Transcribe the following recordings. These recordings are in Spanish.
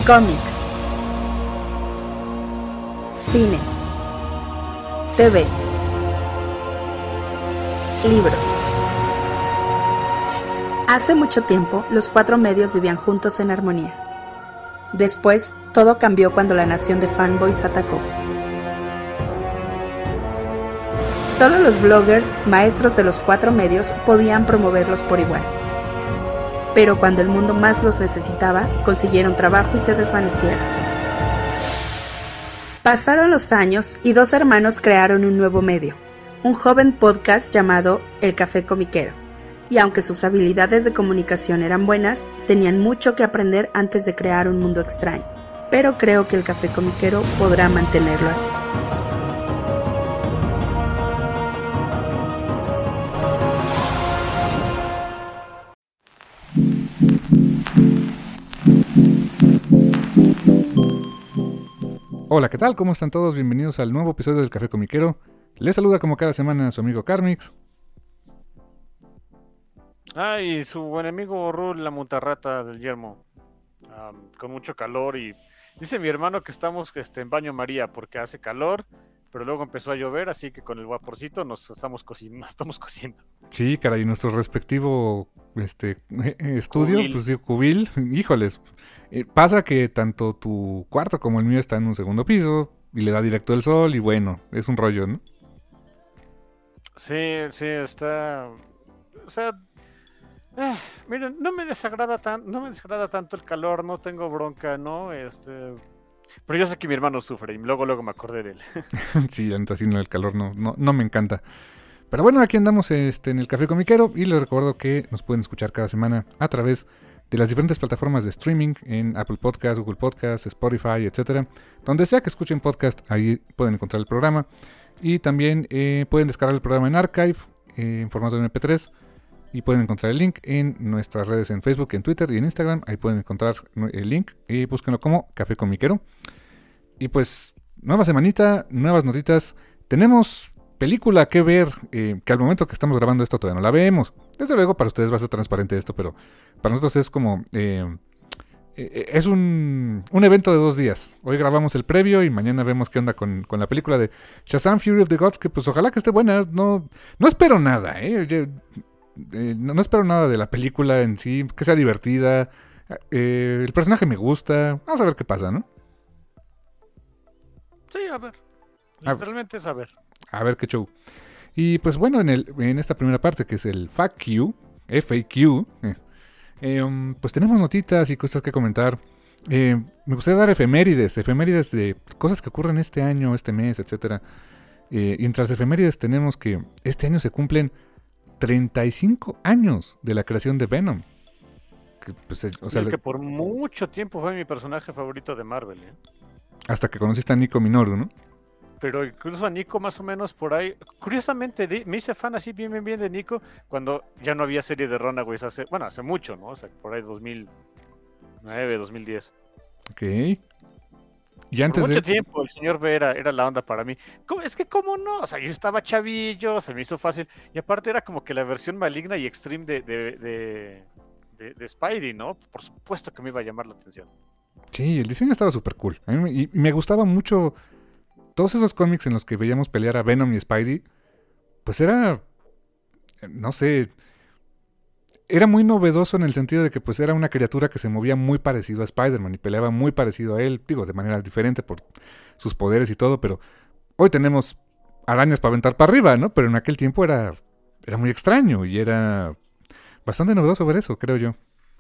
Cómics, cine, TV, libros. Hace mucho tiempo, los cuatro medios vivían juntos en armonía. Después, todo cambió cuando la nación de fanboys atacó. Solo los bloggers, maestros de los cuatro medios, podían promoverlos por igual. Pero cuando el mundo más los necesitaba, consiguieron trabajo y se desvanecieron. Pasaron los años y dos hermanos crearon un nuevo medio, un joven podcast llamado El Café Comiquero. Y aunque sus habilidades de comunicación eran buenas, tenían mucho que aprender antes de crear un mundo extraño. Pero creo que El Café Comiquero podrá mantenerlo así. Hola, ¿qué tal? ¿Cómo están todos? Bienvenidos al nuevo episodio del Café Comiquero. Les saluda como cada semana su amigo Carmix. Y su buen amigo Rul, la montarrata del yermo, con mucho calor. Y dice mi hermano que estamos en baño María porque hace calor, pero luego empezó a llover, así que con el vaporcito nos estamos cociendo. Sí, caray, nuestro respectivo estudio, Cubil. pues digo, cubil, híjoles. Pasa que tanto tu cuarto como el mío está en un segundo piso y le da directo el sol y bueno, es un rollo, ¿no? Sí, está. O sea, miren, no me desagrada tanto el calor, no tengo bronca, ¿no? Pero yo sé que mi hermano sufre y luego me acordé de él. Sí, la neta, sí, no, el calor no me encanta. Pero bueno, aquí andamos en el Café Comiquero y les recuerdo que nos pueden escuchar cada semana a través de las diferentes plataformas de streaming en Apple Podcasts, Google Podcasts, Spotify, etcétera. Donde sea que escuchen podcast, ahí pueden encontrar el programa. Y también pueden descargar el programa en Archive, en formato de MP3. Y pueden encontrar el link en nuestras redes en Facebook, en Twitter y en Instagram. Ahí pueden encontrar el link y búsquenlo como Café Comiquero. Y pues, nueva semanita, nuevas notitas. Tenemos película que ver, que al momento que estamos grabando esto todavía no la vemos. Desde luego para ustedes va a ser transparente esto, pero para nosotros es como... es un evento de 2 días. Hoy grabamos el previo y mañana vemos qué onda con la película de Shazam Fury of the Gods, que pues ojalá que esté buena. No espero nada, no espero nada de la película en sí, que sea divertida. El personaje me gusta. Vamos a ver qué pasa, ¿no? Sí, a ver. Literalmente es a ver. A ver qué show. Y pues bueno, en esta primera parte, que es el FAQ, pues tenemos notitas y cosas que comentar. Me gustaría dar efemérides de cosas que ocurren este año, este mes, etcétera. Y entre las efemérides tenemos que este año se cumplen 35 años de la creación de Venom. Que, pues, Que por mucho tiempo fue mi personaje favorito de Marvel, ¿eh? Hasta que conociste a Nico Minoru, ¿no? Pero incluso a Nico más o menos por ahí. Curiosamente me hice fan así bien de Nico cuando ya no había serie de Runaways hace mucho, ¿no? O sea, por ahí 2009, 2010. Ok. Y antes por mucho tiempo el señor B era la onda para mí. Es que cómo no, o sea, yo estaba chavillo, se me hizo fácil. Y aparte era como que la versión maligna y extreme de Spidey, ¿no? Por supuesto que me iba a llamar la atención. Sí, el diseño estaba súper cool. Y me gustaba mucho todos esos cómics en los que veíamos pelear a Venom y Spidey. Pues era, no sé, era muy novedoso en el sentido de que pues era una criatura que se movía muy parecido a Spider-Man y peleaba muy parecido a él, digo, de manera diferente por sus poderes y todo, pero hoy tenemos arañas para aventar para arriba, ¿no? Pero en aquel tiempo era muy extraño y era bastante novedoso ver eso, creo yo.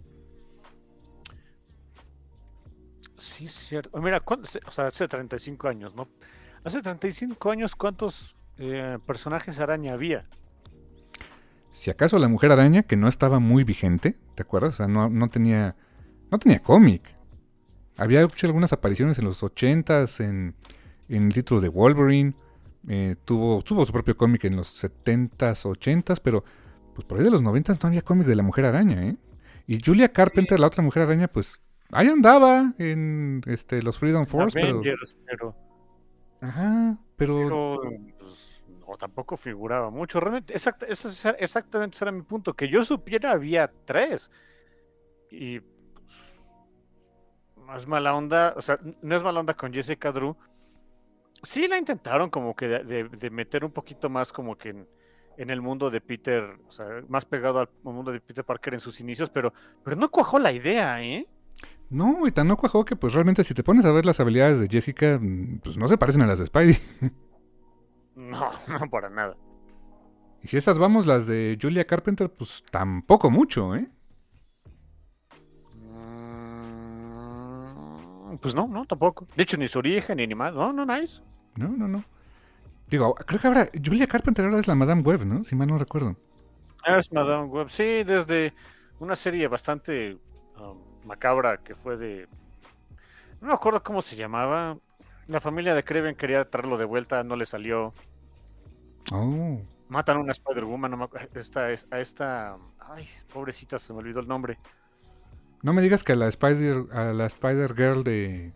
Sí, es cierto. Mira, o sea, hace 35 años, ¿no? Hace 35 años, ¿cuántos personajes araña había? Si acaso la Mujer Araña, que no estaba muy vigente, ¿te acuerdas? O sea, no tenía cómic. Había hecho algunas apariciones en los 80s en el título de Wolverine. Tuvo su propio cómic en los 70s, 80s, pero pues por ahí de los 90s no había cómic de la Mujer Araña, ¿eh? Y Julia Carpenter, la otra Mujer Araña, pues ahí andaba en los Freedom Force, pero... Ajá, pero pues, no, tampoco figuraba mucho. Realmente, exactamente ese era mi punto. Que yo supiera, había 3. Y no es mala onda, o sea, no es mala onda con Jessica Drew. Sí la intentaron como que de meter un poquito más como que en el mundo de Peter, o sea, más pegado al mundo de Peter Parker en sus inicios, pero no cuajó la idea, ¿eh? No, y tan no cuajó que pues realmente si te pones a ver las habilidades de Jessica, pues no se parecen a las de Spidey. No, no para nada. Y si esas vamos, las de Julia Carpenter, pues tampoco mucho, ¿eh? Pues no, tampoco. De hecho, ni su origen, ni más. No, nice. No. Digo, creo que ahora Julia Carpenter ahora es la Madame Web, ¿no? Si mal no recuerdo. Es Madame Web. Sí, desde una serie bastante macabra que fue de... No me acuerdo cómo se llamaba. La familia de Kraven quería traerlo de vuelta, no le salió. Oh. Matan a una Spider-Woman, no me a esta... Ay, pobrecita, se me olvidó el nombre. No me digas que a la Spider Girl de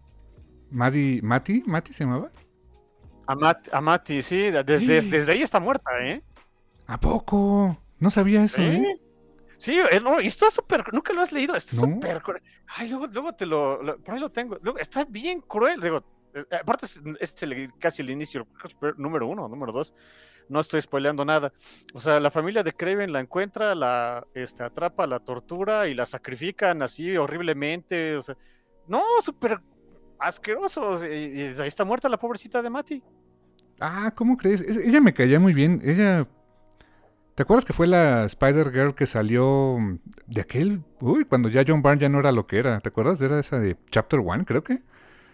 Mati se llamaba. A Mati, sí, desde ahí está muerta, ¿eh? ¿A poco? No sabía eso, Sí. ¿eh? Sí, no, y está súper, nunca lo has leído, está No. súper cruel. Ay, luego por ahí lo tengo. Luego, está bien cruel, digo, aparte casi el inicio, número 1, número 2. No estoy spoileando nada. O sea, la familia de Kraven la encuentra, la atrapa, la tortura y la sacrifican así horriblemente. O sea, no, súper asqueroso. Y ahí está muerta la pobrecita de Mati. Ah, ¿cómo crees? Ella me caía muy bien. Ella... ¿Te acuerdas que fue la Spider-Girl que salió de aquel... Uy, cuando ya John Byrne ya no era lo que era? ¿Te acuerdas? Era esa de Chapter 1, creo que.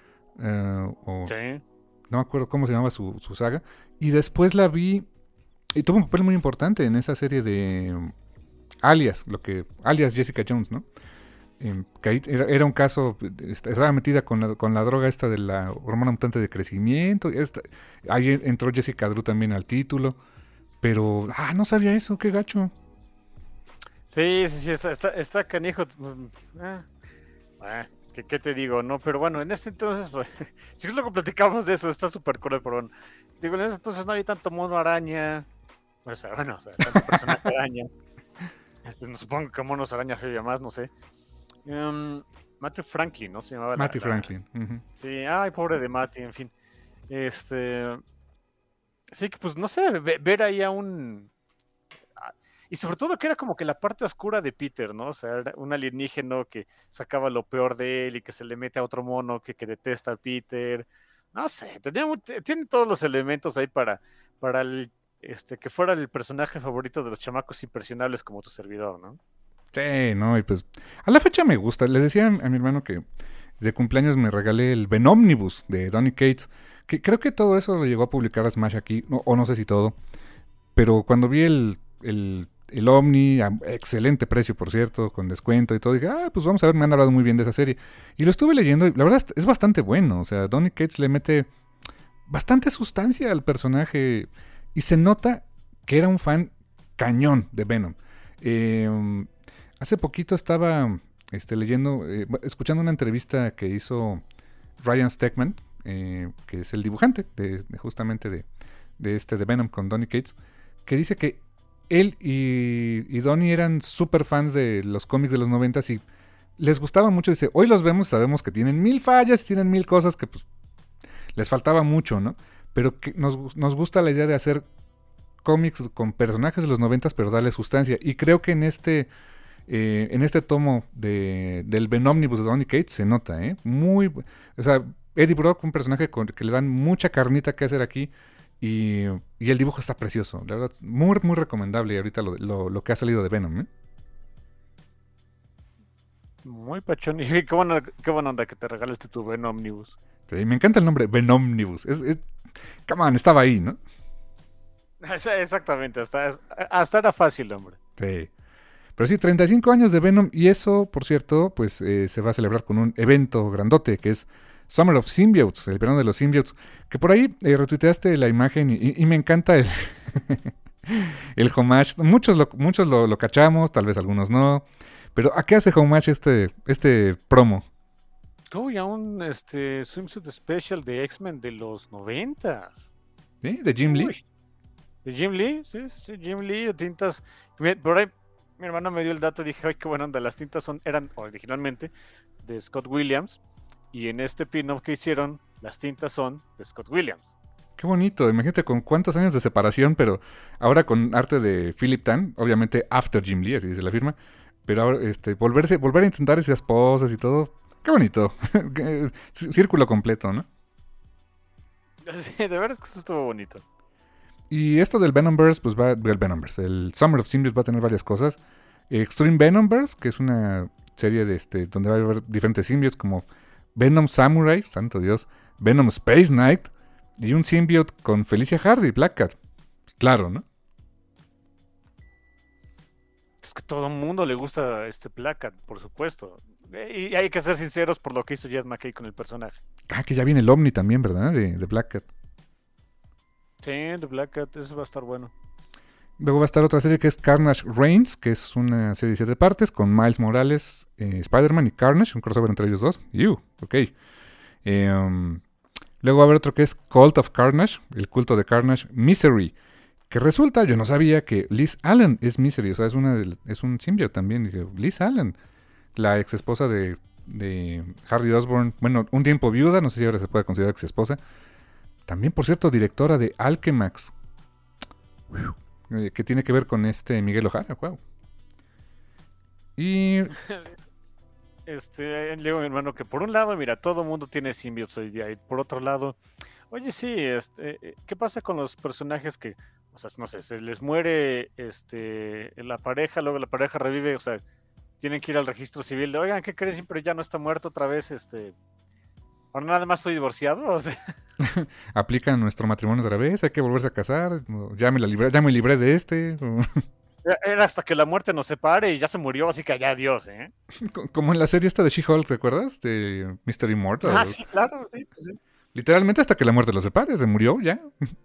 Sí. No me acuerdo cómo se llamaba su saga. Y después la vi... Y tuvo un papel muy importante en esa serie de Alias, Alias Jessica Jones, ¿no? Que ahí era un caso, estaba metida con la droga esta de la hormona mutante de crecimiento. Ahí entró Jessica Drew también al título. Pero, no sabía eso, qué gacho. Sí, está canijo. ¿Qué te digo? No, pero bueno, en este entonces, pues, si es lo que platicamos de eso, está súper cruel, pero digo, en ese entonces no había tanto mono araña. O sea, tanto personaje araña. No, supongo que monos araña se veía más, no sé. Matthew Franklin, ¿no? Se llamaba Matthew Franklin. Uh-huh. Sí, ay, pobre de Matthew, en fin. Sí, que pues no sé, ver ahí a un... Y sobre todo que era como que la parte oscura de Peter, ¿no? O sea, era un alienígeno que sacaba lo peor de él y que se le mete a otro mono que detesta a Peter. No sé, tiene todos los elementos ahí para que fuera el personaje favorito de los chamacos impresionables como tu servidor, ¿no? Sí, no, y pues a la fecha me gusta. Les decía a mi hermano que de cumpleaños me regalé el Venomnibus de Donny Cates, que creo que todo eso lo llegó a publicar a Smash aquí, o no sé si todo, pero cuando vi el Omni, a excelente precio por cierto, con descuento y todo, dije, pues vamos a ver, me han hablado muy bien de esa serie. Y lo estuve leyendo y la verdad es bastante bueno, o sea, Donny Cates le mete bastante sustancia al personaje y se nota que era un fan cañón de Venom. Hace poquito estaba escuchando una entrevista que hizo Ryan Stegman, que es el dibujante justamente de Venom con Donny Cates, que dice que él y Donny eran super fans de los cómics de los 90s y les gustaba mucho. Dice, hoy los vemos y sabemos que tienen 1000 fallas y tienen 1000 cosas que pues les faltaba mucho, ¿no? Pero que nos gusta la idea de hacer cómics con personajes de los 90s pero darle sustancia. Y creo que en este tomo del Venomnibus de Donny Cates se nota, o sea, Eddie Brock, un personaje que le dan mucha carnita que hacer aquí. Y el dibujo está precioso, la verdad, muy, muy recomendable ahorita lo que ha salido de Venom, Muy pachón. Y qué buena onda que te regalaste tu Venomnibus. Sí, me encanta el nombre Venomnibus. Come on, estaba ahí, ¿no? Exactamente, hasta era fácil, hombre. Sí. Pero sí, 35 años de Venom. Y eso, por cierto, pues se va a celebrar con un evento grandote que es Summer of Symbiotes, el verano de los symbiotes. Que por ahí retuiteaste la imagen y me encanta el homage. Muchos lo cachamos, tal vez algunos no. Pero ¿a qué hace homage este promo? Uy, a un swimsuit special de X-Men de los 90. ¿Sí? ¿De Jim Lee? ¿De Jim Lee? Sí, Jim Lee, tintas. Por ahí Mi hermano me dio el dato y dije, ay, qué buena onda. Las tintas eran originalmente de Scott Williams. Y en este pin-up que hicieron, las tintas son de Scott Williams. Qué bonito, imagínate con cuántos años de separación, pero ahora con arte de Philip Tan, obviamente after Jim Lee, así dice la firma, pero ahora volver a intentar esas poses y todo, qué bonito. Círculo completo, ¿no? Sí, de verdad es que eso estuvo bonito. Y esto del Venomverse, pues el Summer of Symbiotes va a tener varias cosas. Extreme Venomverse, que es una serie de donde va a haber diferentes symbiotes como Venom Samurai, santo Dios, Venom Space Knight y un symbiote con Felicia Hardy, Black Cat. Pues claro, ¿no? Es que todo el mundo le gusta Black Cat, por supuesto. Y hay que ser sinceros por lo que hizo Jed McKay con el personaje. Ah, que ya viene el Omni también, ¿verdad? De Black Cat. Sí, de Black Cat, eso va a estar bueno. Luego va a estar otra serie que es Carnage Reigns, que es una serie de 7 partes con Miles Morales, Spider-Man y Carnage, un crossover entre ellos dos. Ok. Luego va a haber otro que es Cult of Carnage, el culto de Carnage, Misery, que resulta, yo no sabía que Liz Allen es Misery, o sea, es un symbiote también. Dije, Liz Allen, la ex esposa de Harry Osborn, bueno, un tiempo viuda, no sé si ahora se puede considerar ex esposa. También, por cierto, directora de Alchemax, que tiene que ver con Miguel O'Hara, wow. Y Le digo a mi hermano que por un lado, mira, todo el mundo tiene simbiotes hoy día, y por otro lado, oye, sí, ¿qué pasa con los personajes que, o sea, no sé, se les muere la pareja, luego la pareja revive, o sea, tienen que ir al registro civil de, oigan, ¿qué creen? Siempre ya no está muerto otra vez, ahora nada más estoy divorciado, o sea. Aplican nuestro matrimonio otra vez, hay que volverse a casar, ya me libré de Era hasta que la muerte nos separe y ya se murió, así que allá adiós, ¿eh? Como en la serie esta de She-Hulk, ¿te acuerdas? De Mr. Immortal. Ah, sí, claro, sí, pues sí. Literalmente hasta que la muerte los separe, se murió, ya.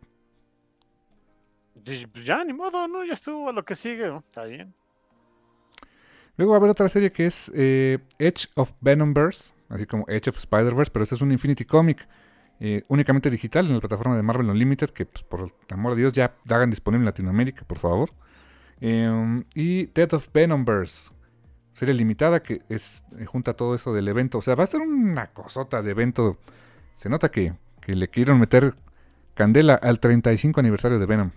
Pues ya, ni modo, ¿no? Ya estuvo a lo que sigue, ¿no? Está bien. Luego va a haber otra serie que es Edge of Venomverse, así como Edge of Spider-Verse, pero este es un Infinity Comic únicamente digital en la plataforma de Marvel Unlimited, que pues, por el amor de Dios ya hagan disponible en Latinoamérica, por favor. Y Death of Venomverse, serie limitada que junta todo eso del evento. O sea, va a ser una cosota de evento. Se nota que le quieren meter candela al 35 aniversario de Venom.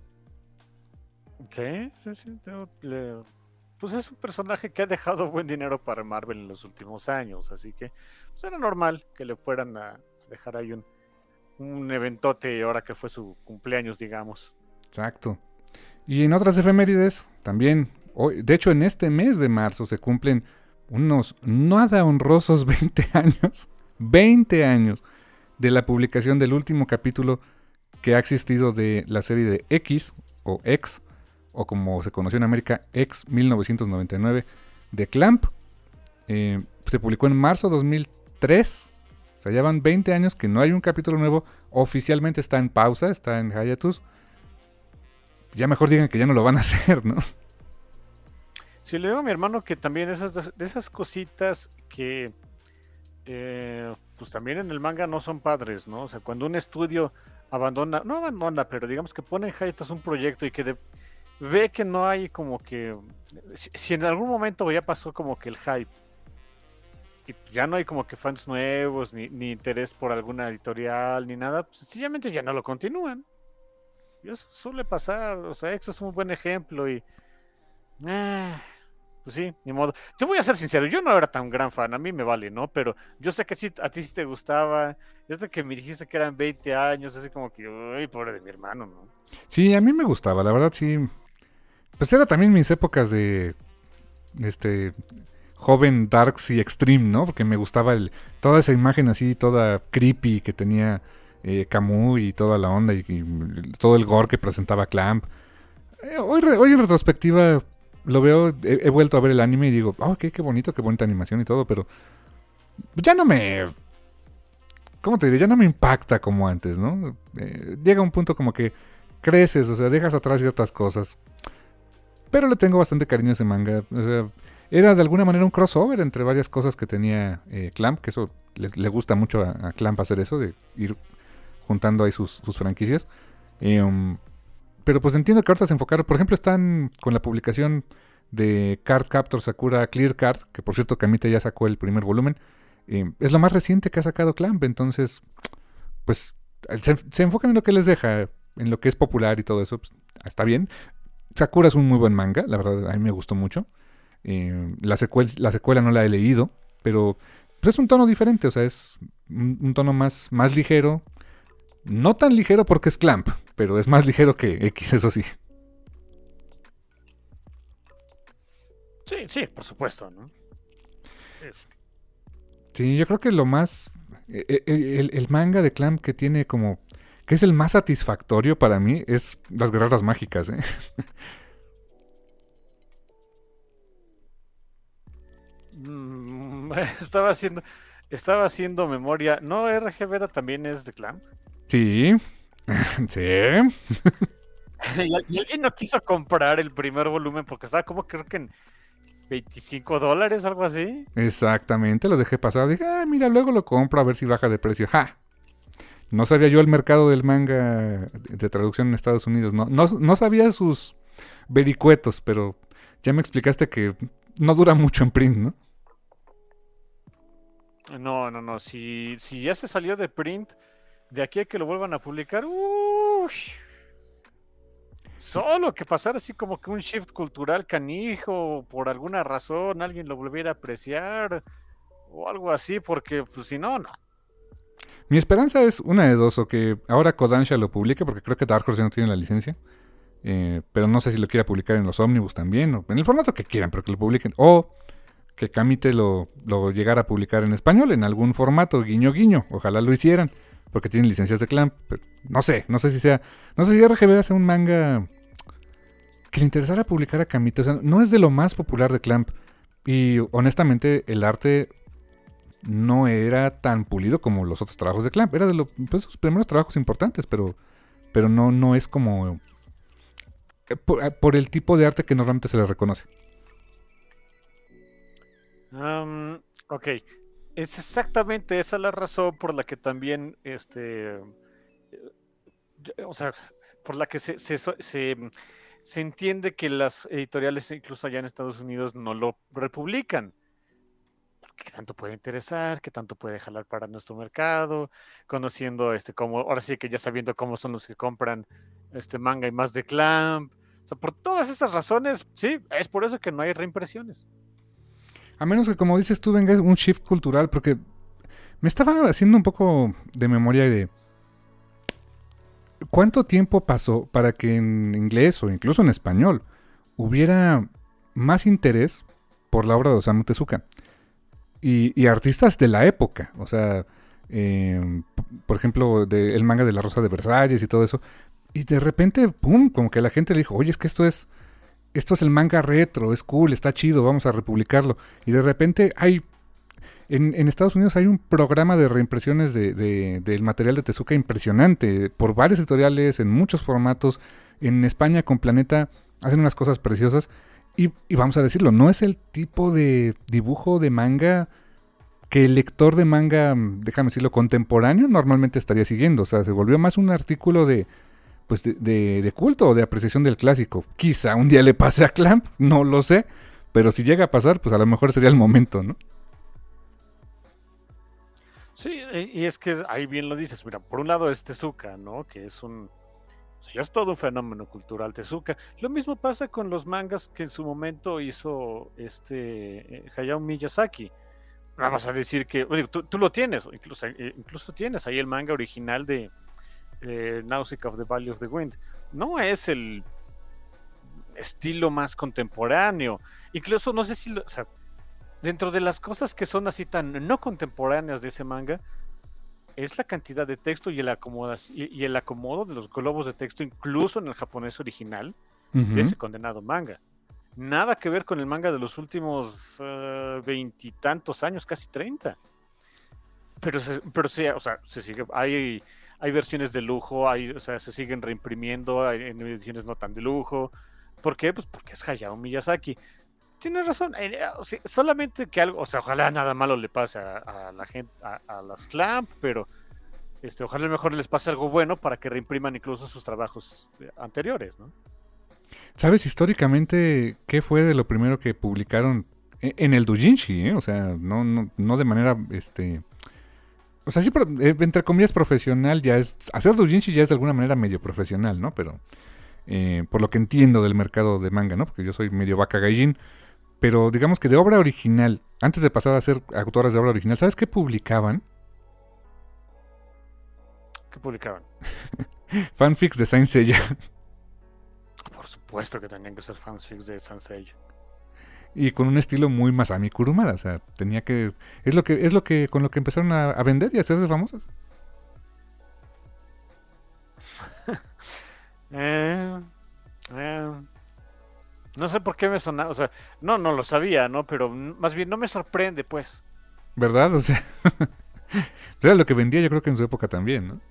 Sí. Pues es un personaje que ha dejado buen dinero para Marvel en los últimos años, así que pues era normal que le fueran a dejar ahí un eventote ahora que fue su cumpleaños, digamos. Exacto. Y en otras efemérides, también, de hecho en este mes de marzo se cumplen unos nada honrosos 20 años, 20 años de la publicación del último capítulo que ha existido de la serie de X, o X, o como se conoció en América, X 1999, de Clamp. Se publicó en marzo de 2003, o sea, ya van 20 años que no hay un capítulo nuevo, oficialmente está en pausa, está en hiatus. Ya mejor digan que ya no lo van a hacer, ¿no? Sí, le digo a mi hermano que también de esas cositas que pues también en el manga no son padres, ¿no? O sea, cuando un estudio no abandona, pero digamos que pone en hiatus un proyecto y que ve que no hay como que, si en algún momento ya pasó como que el hype y ya no hay como que fans nuevos, ni interés por alguna editorial, ni nada, pues sencillamente ya no lo continúan. Y eso suele pasar, o sea, X es un buen ejemplo y... pues sí, ni modo. Te voy a ser sincero, yo no era tan gran fan, a mí me vale, ¿no? Pero yo sé que sí, a ti sí te gustaba. Y hasta que me dijiste que eran 20 años, así como que, uy, pobre de mi hermano, ¿no? Sí, a mí me gustaba, la verdad sí. Pues era también mis épocas de joven darks y extreme, ¿no? Porque me gustaba toda esa imagen así, toda creepy que tenía Camus y toda la onda y todo el gore que presentaba Clamp. Hoy en retrospectiva lo veo, he vuelto a ver el anime y digo, qué bonito, qué bonita animación y todo, pero ya no me... ¿Cómo te diré? Ya no me impacta como antes, ¿no? Llega un punto como que creces, o sea, dejas atrás ciertas cosas. Pero le tengo bastante cariño a ese manga. O sea, era de alguna manera un crossover entre varias cosas que tenía Clamp, que eso le gusta mucho a Clamp hacer eso, de ir juntando ahí sus franquicias. Pero pues entiendo que ahorita se enfocaron, por ejemplo, están con la publicación de Card Captor Sakura Clear Card, que por cierto Kamite ya sacó el primer volumen. Es lo más reciente que ha sacado Clamp, entonces pues se enfocan en lo que les deja, en lo que es popular y todo eso, pues, está bien. Sakura es un muy buen manga, la verdad a mí me gustó mucho. La secuela no la he leído, pero pues es un tono diferente, o sea, es un tono más ligero. No tan ligero porque es Clamp, pero es más ligero que X, eso sí. Sí, por supuesto, ¿no? Sí, yo creo que lo más... El manga de Clamp que tiene como... que es el más satisfactorio para mí es Las Guerreras Mágicas, ¿eh? Estaba haciendo memoria. ¿No RG Beta también es de Clamp? Sí, sí. Y alguien no quiso comprar el primer volumen porque estaba como creo que en $25, algo así. Exactamente, lo dejé pasar. Dije, mira, luego lo compro a ver si baja de precio. ¡Ja! No sabía yo el mercado del manga de traducción en Estados Unidos. No sabía sus vericuetos, pero ya me explicaste que no dura mucho en print, ¿no? No. Si ya se salió de print, de aquí a que lo vuelvan a publicar, ¡uy! Solo que pasara así como que un shift cultural canijo, por alguna razón alguien lo volviera a apreciar o algo así, porque pues si no, no. Mi esperanza es una de dos, o que ahora Kodansha lo publique, porque creo que Dark Horse ya no tiene la licencia. Pero no sé si lo quiera publicar en los Omnibus también, o en el formato que quieran, pero que lo publiquen. O que Kamite lo llegara a publicar en español, en algún formato, guiño guiño. Ojalá lo hicieran, porque tienen licencias de Clamp. Pero no sé si RGB hace un manga que le interesara publicar a Kamite. O sea, no es de lo más popular de Clamp. Y honestamente, el arte no era tan pulido como los otros trabajos de Clamp. Era de sus primeros trabajos importantes, pero no es como... por el tipo de arte que normalmente se le reconoce. Ok, es exactamente esa la razón por la que también, o sea, por la que se entiende que las editoriales, incluso allá en Estados Unidos, no lo republican. ¿Qué tanto puede interesar? ¿Qué tanto puede jalar para nuestro mercado? Conociendo, como, ahora sí que ya sabiendo cómo son los que compran manga y más de Clamp. O sea, por todas esas razones, sí, es por eso que no hay reimpresiones. A menos que, como dices tú, venga un shift cultural, porque me estaba haciendo un poco de memoria de cuánto tiempo pasó para que en inglés o incluso en español hubiera más interés por la obra de Osamu Tezuka y artistas de la época. O sea, por ejemplo, el manga de La Rosa de Versalles y todo eso. Y de repente, ¡pum!, como que la gente le dijo, oye, es que esto es el manga retro, es cool, está chido, vamos a republicarlo. Y de repente hay... En Estados Unidos hay un programa de reimpresiones del material de Tezuka impresionante, por varios editoriales, en muchos formatos. En España con Planeta hacen unas cosas preciosas. Y vamos a decirlo, no es el tipo de dibujo de manga que el lector de manga, déjame decirlo, contemporáneo normalmente estaría siguiendo. O sea, se volvió más un artículo de culto o de apreciación del clásico. Quizá un día le pase a Clamp, no lo sé, pero si llega a pasar, pues a lo mejor sería el momento, ¿no? Sí, y es que ahí bien lo dices. Mira, por un lado es Tezuka, ¿no? Que es o sea, ya es todo un fenómeno cultural Tezuka. Lo mismo pasa con los mangas que en su momento hizo Hayao Miyazaki. Vamos a decir que, bueno, tú lo tienes, incluso tienes ahí el manga original de Nausicaa of the Valley of the Wind. No es el estilo más contemporáneo. Incluso no sé si, o sea, dentro de las cosas que son así tan no contemporáneas de ese manga, es la cantidad de texto y el acomodo de los globos de texto, incluso en el japonés original, de ese condenado manga. Nada que ver con el manga de los últimos 20 años, casi 30. Pero sí, o sea, se sigue, hay versiones de lujo, o sea, se siguen reimprimiendo en ediciones no tan de lujo. ¿Por qué? Pues porque es Hayao Miyazaki. Tienes razón, o sea, solamente que algo, o sea, ojalá nada malo le pase a la gente, a las Clamp, pero ojalá mejor les pase algo bueno para que reimpriman incluso sus trabajos anteriores, ¿no? ¿Sabes históricamente qué fue de lo primero que publicaron en el doujinshi? O sea, no de manera, o sea, sí, entre comillas profesional ya es, hacer doujinshi ya es de alguna manera medio profesional, ¿no? Pero por lo que entiendo del mercado de manga, ¿no? Porque yo soy medio vaca gaijin, pero digamos que de obra original, antes de pasar a ser autoras de obra original, ¿sabes qué publicaban? ¿Qué publicaban? Fanfics de Saint Seiya. Por supuesto que tenían que ser fanfics de Saint Seiya. Y con un estilo muy Masami Kurumada, o sea, tenía que... Es lo que con lo que empezaron a vender y a hacerse famosas. No sé por qué me sonaba, o sea, no lo sabía, ¿no? Pero más bien no me sorprende, pues. ¿Verdad? O sea, era lo que vendía yo creo que en su época también, ¿no?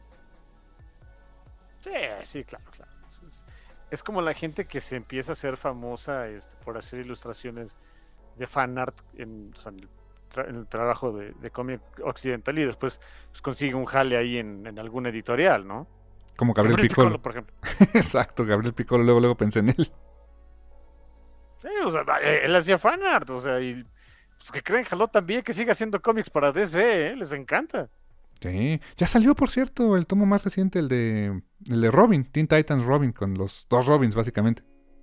Sí, claro. Es como la gente que se empieza a hacer famosa por hacer ilustraciones de fanart o sea, en el trabajo de cómic occidental y después pues, consigue un jale ahí en algún editorial, ¿no? Como Gabriel Piccolo, por ejemplo. Exacto, Gabriel Piccolo, luego pensé en él. Sí, o sea, él hacía fanart, o sea, y pues que creen, jaló también que siga haciendo cómics para DC, les encanta. Sí, ya salió, por cierto, el tomo más reciente, el de Robin, Teen Titans Robin, con los dos Robins, básicamente.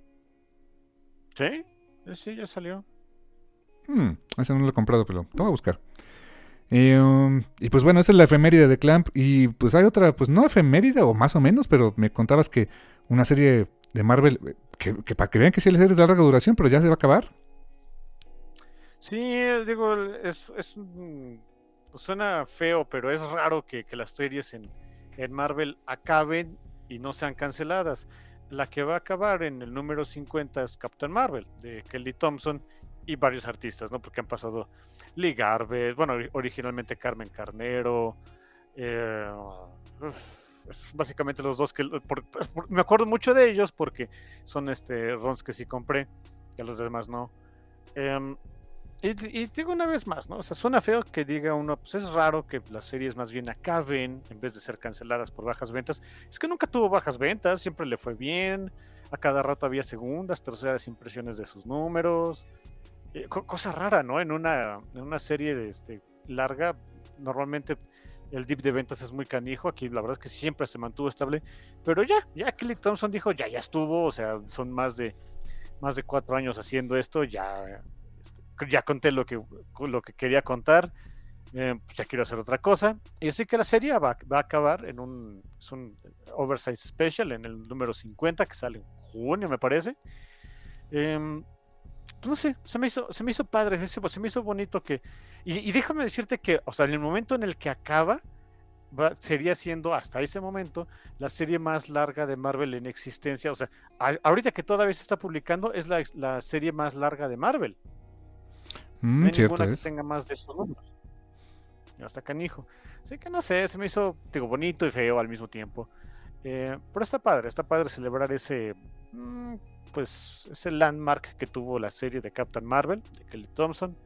Sí, ya salió. Ese no lo he comprado, pero lo voy a buscar. Y pues bueno, esa es la efeméride de Clamp. Y pues hay otra, pues no efeméride o más o menos, pero me contabas que una serie de Marvel, que para que vean que sí la serie es de larga duración, pero ya se va a acabar. Sí, digo, suena feo, pero es raro que las series en Marvel acaben y no sean canceladas. La que va a acabar en el número 50 es Captain Marvel, de Kelly Thompson y varios artistas, ¿no? Porque han pasado Lee Garbett, bueno, originalmente Carmen Carnero, es básicamente los dos que me acuerdo mucho de ellos porque son runs que sí compré, y a los demás no. Y digo una vez más, ¿no? O sea, suena feo que diga uno, pues es raro que las series más bien acaben en vez de ser canceladas por bajas ventas. Es que nunca tuvo bajas ventas, siempre le fue bien. A cada rato había segundas, terceras impresiones de sus números. Cosa rara, ¿no? En una serie larga, normalmente el dip de ventas es muy canijo. Aquí la verdad es que siempre se mantuvo estable. Pero ya Kelly Thompson dijo, ya estuvo. O sea, son más de 4 años haciendo esto. Ya conté lo que quería contar. Pues ya quiero hacer otra cosa. Y así que la serie va a acabar en un Oversize Special en el número 50 que sale en junio, me parece. No sé, se me hizo padre, se me hizo bonito que... Y déjame decirte que, o sea, en el momento en el que acaba, sería siendo hasta ese momento la serie más larga de Marvel en existencia. O sea, ahorita que todavía se está publicando, es la serie más larga de Marvel. No hay ninguna que tenga más de esos números. Hasta canijo. Así que no sé, se me hizo, digo, bonito y feo al mismo tiempo. Pero está padre celebrar ese landmark que tuvo la serie de Captain Marvel, de Kelly Thompson.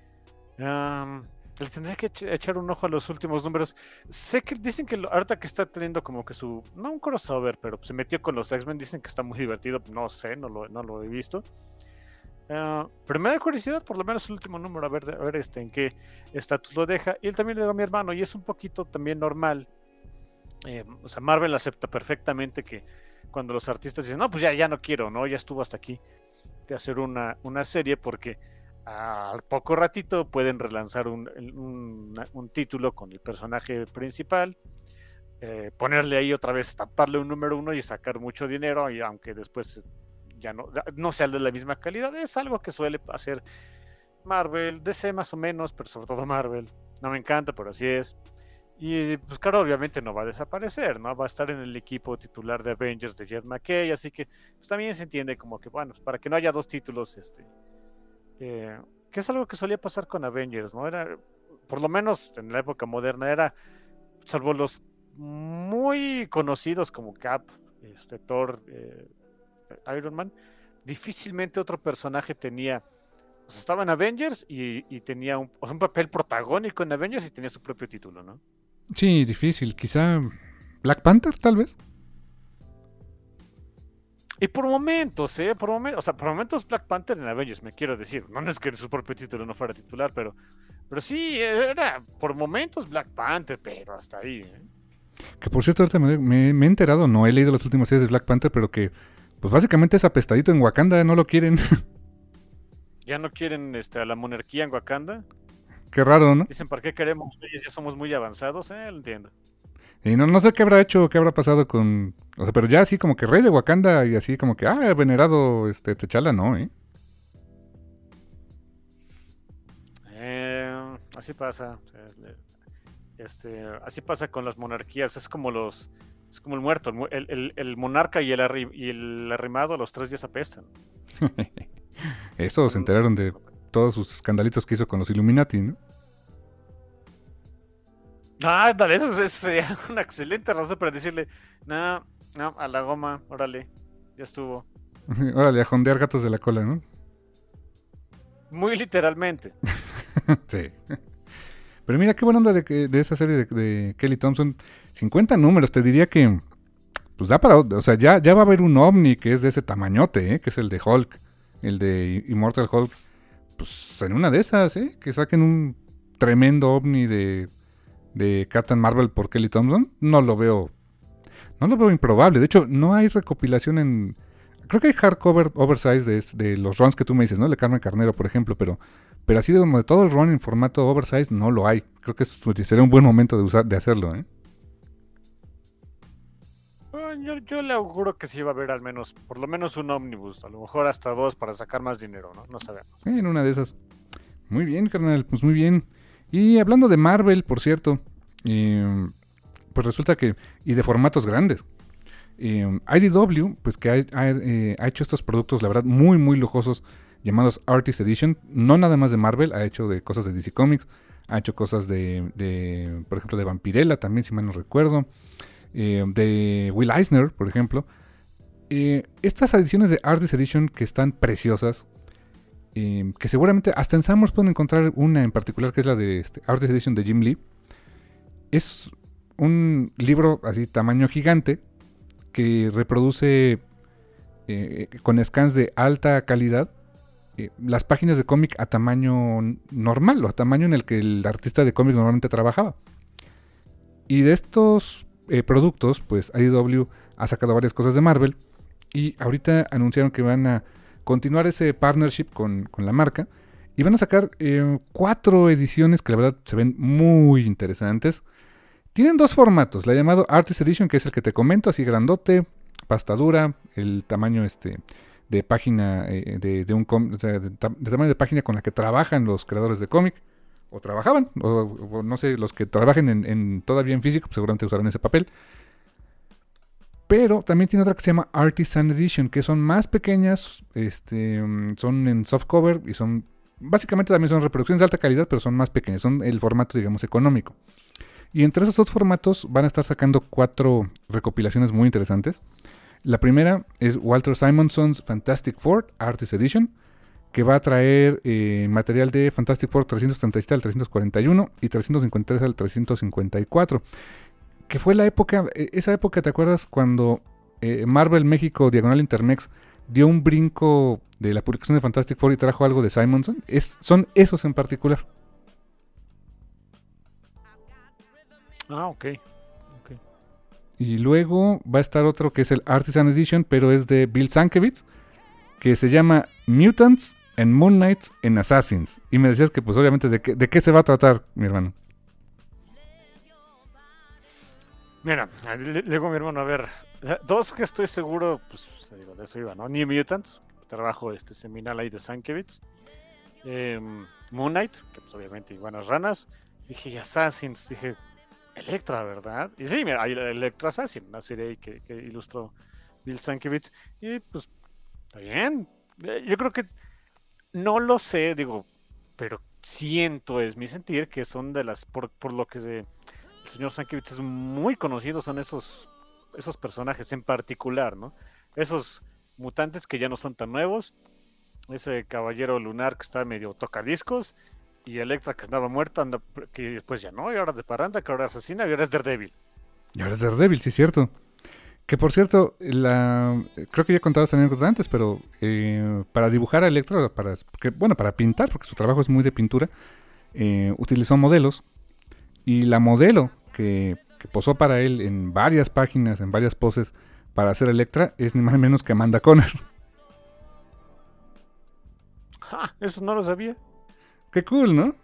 Le tendría que echar un ojo a los últimos números. Sé que dicen que ahorita que está teniendo como que no un crossover, pero se metió con los X-Men, dicen que está muy divertido. No sé, no lo he visto. Pero me da curiosidad por lo menos el último número, a ver en qué estatus lo deja. Y él también le digo a mi hermano, y es un poquito también normal. O sea, Marvel acepta perfectamente que cuando los artistas dicen, no, pues ya no quiero, ¿no? Ya estuvo hasta aquí de hacer una serie, porque al poco ratito pueden relanzar un título con el personaje principal, ponerle ahí otra vez, taparle un número 1 y sacar mucho dinero, y aunque después ya no sea de la misma calidad, es algo que suele hacer Marvel, DC más o menos, pero sobre todo Marvel. No me encanta, pero así es. Y pues claro, obviamente no va a desaparecer, ¿no? Va a estar en el equipo titular de Avengers de Jed McKay, así que pues también se entiende como que, bueno, para que no haya dos títulos, que es algo que solía pasar con Avengers, ¿no? Era, por lo menos en la época moderna, era, salvo los muy conocidos como Cap, Thor, Iron Man, difícilmente otro personaje tenía, o sea, estaba en Avengers y tenía un papel protagónico en Avengers y tenía su propio título, ¿no? Sí, difícil. Quizá Black Panther, tal vez. Y por momentos, o sea, por momentos Black Panther en Avengers, me quiero decir. No es que su propio título no fuera titular, pero sí, era por momentos Black Panther, pero hasta ahí. Que por cierto, ahorita me he enterado, no he leído las últimas series de Black Panther, pero que pues básicamente es apestadito en Wakanda, no lo quieren. Ya no quieren a la monarquía en Wakanda. Qué raro, ¿no? Dicen, ¿para qué queremos? Ellos ya somos muy avanzados, lo entiendo. Y no sé qué habrá hecho, qué habrá pasado con... O sea, pero ya así como que rey de Wakanda y así como que, venerado T'Challa, no, ¿eh? Así pasa. Así pasa con las monarquías. Es como el muerto. El monarca y el arrimado, los 3 días apestan. Eso, se enteraron de todos sus escandalitos que hizo con los Illuminati, ¿no? Dale, eso sería una excelente razón para decirle, no, a la goma, órale, ya estuvo. Órale, a jondear gatos de la cola, ¿no? Muy literalmente. Sí. Pero mira, qué buena onda de esa serie de Kelly Thompson. 50 números, te diría que... Pues da para... O sea, ya va a haber un ovni que es de ese tamañote, ¿eh? Que es el de Hulk. El de Immortal Hulk. Pues en una de esas, ¿eh? Que saquen un tremendo ovni de Captain Marvel por Kelly Thompson. No lo veo improbable. De hecho, no hay recopilación en... Creo que hay hardcover oversize de los runs que tú me dices, ¿no? De Carmen Carnero, por ejemplo, pero así de todo el run en formato oversize no lo hay. Creo que sería un buen momento de hacerlo, ¿eh? Yo le auguro que sí va a haber por lo menos un ómnibus, a lo mejor hasta 2 para sacar más dinero, ¿no? No sabemos. En una de esas. Muy bien, carnal, pues muy bien. Y hablando de Marvel, por cierto, pues resulta que... Y de formatos grandes. IDW, pues que ha hecho estos productos, la verdad, muy, muy lujosos, llamados Artist Edition. No nada más de Marvel, ha hecho de cosas de DC Comics, ha hecho cosas por ejemplo, de Vampirella, también, si mal no recuerdo. De Will Eisner, por ejemplo. Estas ediciones de Artist Edition que están preciosas, que seguramente hasta en Summers pueden encontrar una en particular, que es la de Artist Edition de Jim Lee. Es un libro así tamaño gigante que reproduce con scans de alta calidad las páginas de cómic a tamaño normal o a tamaño en el que el artista de cómic normalmente trabajaba. Y de estos productos, pues IDW ha sacado varias cosas de Marvel y ahorita anunciaron que van a continuar ese partnership con la marca y van a sacar 4 ediciones que la verdad se ven muy interesantes. Tienen 2 formatos, la llamado Artist Edition, que es el que te comento, así grandote, pasta dura, el tamaño de página de tamaño de página con la que trabajan los creadores de cómic, o trabajaban, o no sé, los que trabajen todavía en físico, pues seguramente usarán ese papel. Pero también tiene otra que se llama Artisan Edition, que son más pequeñas, son en softcover y básicamente también son reproducciones de alta calidad, pero son más pequeñas, son el formato, digamos, económico. Y entre esos 2 formatos van a estar sacando 4 recopilaciones muy interesantes. La primera es Walter Simonson's Fantastic Four Artist Edition, que va a traer material de Fantastic Four 337 al 341 y 353 al 354. Que fue esa época, ¿te acuerdas? Cuando Marvel México, Diagonal Intermex, dio un brinco de la publicación de Fantastic Four y trajo algo de Simonson. Son esos en particular. Ok. Y luego va a estar otro que es el Artisan Edition, pero es de Bill Sienkiewicz, que se llama Mutants and Moon Knights and Assassins. Y me decías que pues obviamente de qué se va a tratar, mi hermano. Mira, le digo a mi hermano, a ver, 2 que estoy seguro, pues de eso iba, ¿no? New Mutants, trabajo seminal ahí de Sienkiewicz. Moon Knight, que pues obviamente iguanas ranas. Dije, y Assassins, dije, Electra, ¿verdad? Y sí, mira, hay Electra Assassin, una serie ahí que ilustró Bill Sienkiewicz. Y pues, está bien. Yo creo que no lo sé, digo, pero siento, es mi sentir, que son de las, por lo que el señor Sienkiewicz es muy conocido, son esos personajes en particular, ¿no? Esos mutantes que ya no son tan nuevos, ese caballero lunar que está medio tocadiscos, y Electra que andaba muerta, que después ya no, y ahora es de parranda, que ahora es asesina, y ahora es Daredevil. Y ahora es Daredevil, sí es cierto. Que por cierto, creo que ya he contado esta anécdota antes, pero para dibujar a Electra, para pintar, porque su trabajo es muy de pintura, utilizó modelos. Y la modelo que posó para él en varias páginas, en varias poses, para hacer Electra, es ni más ni menos que Amanda Conner. Eso no lo sabía. Qué cool, ¿no?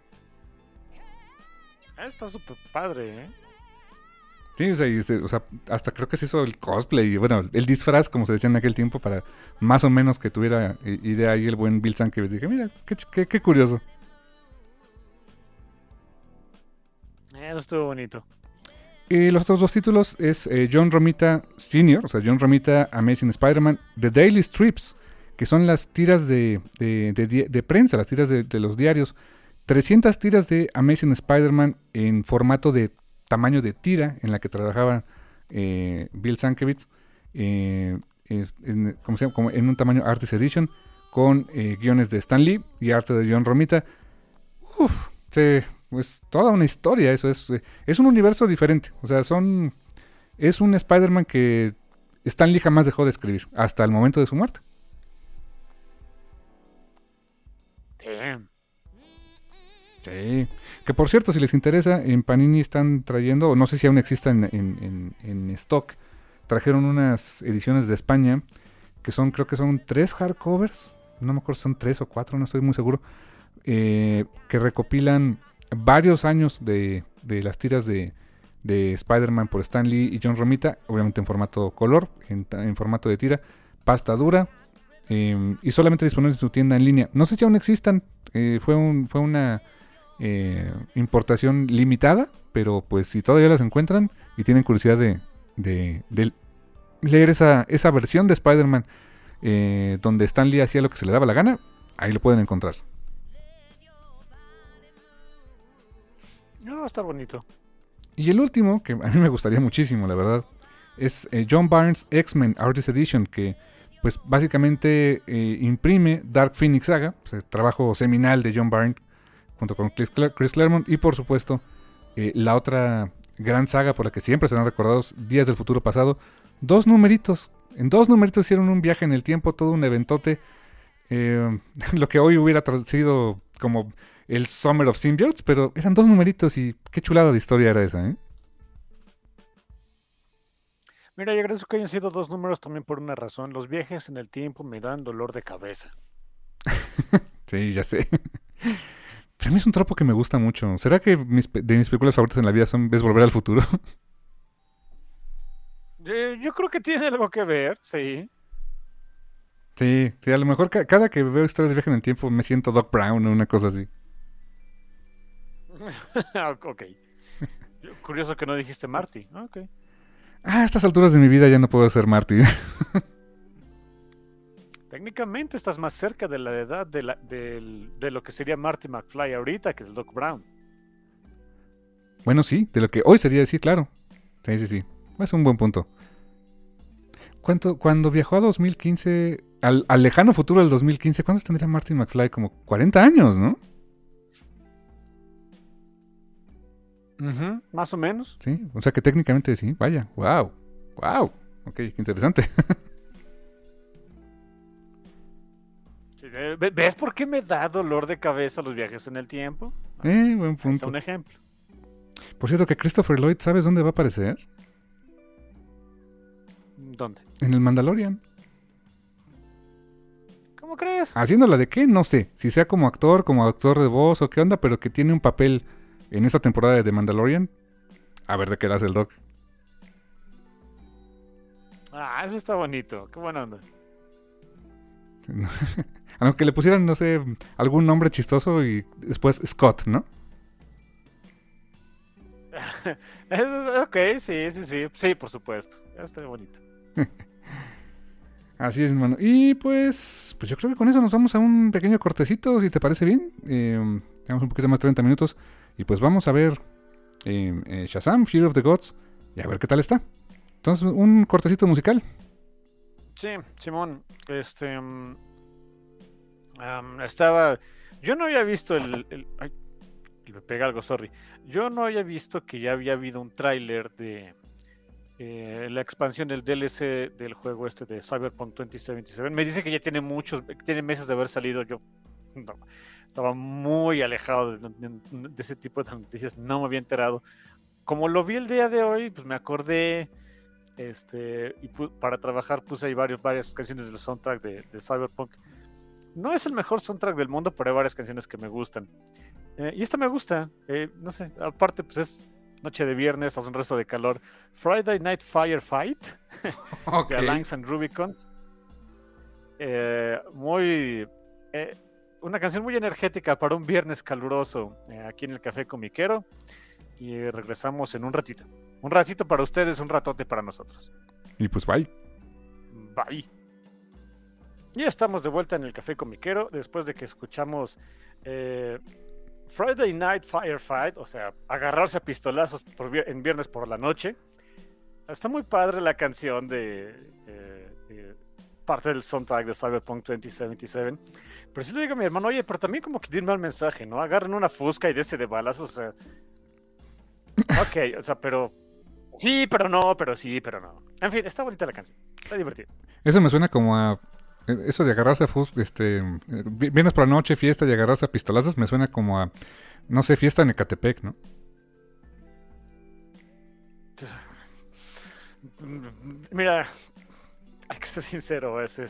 Está súper padre, ¿eh? Sí, o sea, hasta creo que se hizo el cosplay, bueno, el disfraz, como se decía en aquel tiempo, para más o menos que tuviera idea ahí el buen Bill Sienkiewicz. Dije, mira, qué curioso. Eso estuvo bonito. Los otros dos títulos es John Romita Sr., o sea, John Romita Amazing Spider-Man, The Daily Strips, que son las tiras de prensa, las tiras de los diarios. 300 tiras de Amazing Spider-Man en formato de tamaño de tira en la que trabajaba Bill Sienkiewicz, como en un tamaño Artist Edition, con guiones de Stan Lee y arte de John Romita. Es toda una historia, eso es un universo diferente. O sea, es un Spider-Man que Stan Lee jamás dejó de escribir hasta el momento de su muerte. Damn. Sí. Que por cierto, si les interesa, en Panini están trayendo, o no sé si aún exista en stock, trajeron unas ediciones de España que creo que son 3 hardcovers, no me acuerdo si son 3 o 4, no estoy muy seguro, que recopilan varios años de las tiras de Spider-Man por Stan Lee y John Romita, obviamente en formato color, en formato de tira, pasta dura, y solamente disponibles en su tienda en línea. No sé si aún existan, fue una importación limitada, pero pues si todavía las encuentran y tienen curiosidad de leer esa versión de Spider-Man donde Stan Lee hacía lo que se le daba la gana, ahí lo pueden encontrar. No, va a estar bonito. Y el último, que a mí me gustaría muchísimo, la verdad, es John Byrne's X-Men Artist Edition, que pues básicamente imprime Dark Phoenix Saga, pues, el trabajo seminal de John Byrne junto con Chris Claremont, y por supuesto la otra gran saga por la que siempre serán recordados, Días del Futuro Pasado. 2 numeritos, en 2 numeritos hicieron un viaje en el tiempo, todo un eventote, lo que hoy hubiera sido como el Summer of Symbiotes, pero eran 2 numeritos y qué chulada de historia era esa, ¿eh? Mira, yo agradezco que hayan sido 2 números también por una razón. Los viajes en el tiempo me dan dolor de cabeza. Sí, ya sé. Pero a mí es un tropo que me gusta mucho. ¿Será que de mis películas favoritas en la vida es Volver al Futuro? Yo creo que tiene algo que ver, sí. Sí, a lo mejor cada que veo historias de viaje en el tiempo me siento Doc Brown o una cosa así. Ok. Curioso que no dijiste Marty. Ok. A estas alturas de mi vida ya no puedo ser Marty. Técnicamente estás más cerca de la edad de lo que sería Marty McFly ahorita que del Doc Brown. Bueno, sí, de lo que hoy sería decir, claro. Sí. Es un buen punto. Cuando viajó a 2015, al lejano futuro del 2015, ¿cuántos tendría Marty McFly? Como 40 años, ¿no? Más o menos. Sí, o sea que técnicamente sí, vaya, wow, ok, qué interesante. Sí, ¿ves por qué me da dolor de cabeza los viajes en el tiempo? Buen punto. Está un ejemplo. Por cierto, que Christopher Lloyd, ¿sabes dónde va a aparecer? ¿Dónde? En el Mandalorian. ¿Cómo crees? ¿Haciéndola de qué? No sé, si sea como actor de voz o qué onda, pero que tiene un papel en esta temporada de The Mandalorian. A ver de qué le hace el Doc. Eso está bonito. Qué buena onda. Aunque le pusieran, no sé, algún nombre chistoso y después Scott, ¿no? Ok, sí. Sí, por supuesto. Está bonito. Así es, hermano. Y pues yo creo que con eso nos vamos a un pequeño cortecito, si te parece bien. Llevamos un poquito más de 30 minutos. Y pues vamos a ver Shazam, Fear of the Gods, y a ver qué tal está. Entonces, un cortecito musical. Sí, Simón. Estaba... Yo no había visto ay, me pega algo, sorry. Yo no había visto que ya había habido un tráiler de la expansión del DLC del juego este de Cyberpunk 2077. Me dice que ya tiene meses de haber salido. Yo no, estaba muy alejado de ese tipo de noticias, no me había enterado. Como lo vi el día de hoy, pues me acordé, y para trabajar puse ahí varias canciones del soundtrack de Cyberpunk. No es el mejor soundtrack del mundo, pero hay varias canciones que me gustan. Y esta me gusta, no sé, aparte pues es noche de viernes, hace un resto de calor. Friday Night Firefight de Alliance and Rubicon. Una canción muy energética para un viernes caluroso aquí en el Café Comiquero. Y regresamos en un ratito. Un ratito para ustedes, un ratote para nosotros. Y pues bye. Bye. Ya estamos de vuelta en el Café Comiquero después de que escuchamos Friday Night Firefight, o sea, agarrarse a pistolazos en viernes por la noche. Está muy padre la canción de parte del soundtrack de Cyberpunk 2077. Pero sí le digo a mi hermano, oye, pero también como que tiene un mal mensaje, ¿no? Agarren una fusca y dese de balazos, o sea... Ok, o sea, pero... Sí, pero no, pero sí, pero no. En fin, está bonita la canción, está divertida. Eso me suena como a... Eso de agarrarse a viernes por la noche, fiesta y agarrarse a pistolazos, me suena como a... No sé, fiesta en Ecatepec, ¿no? Mira, hay que ser sincero, es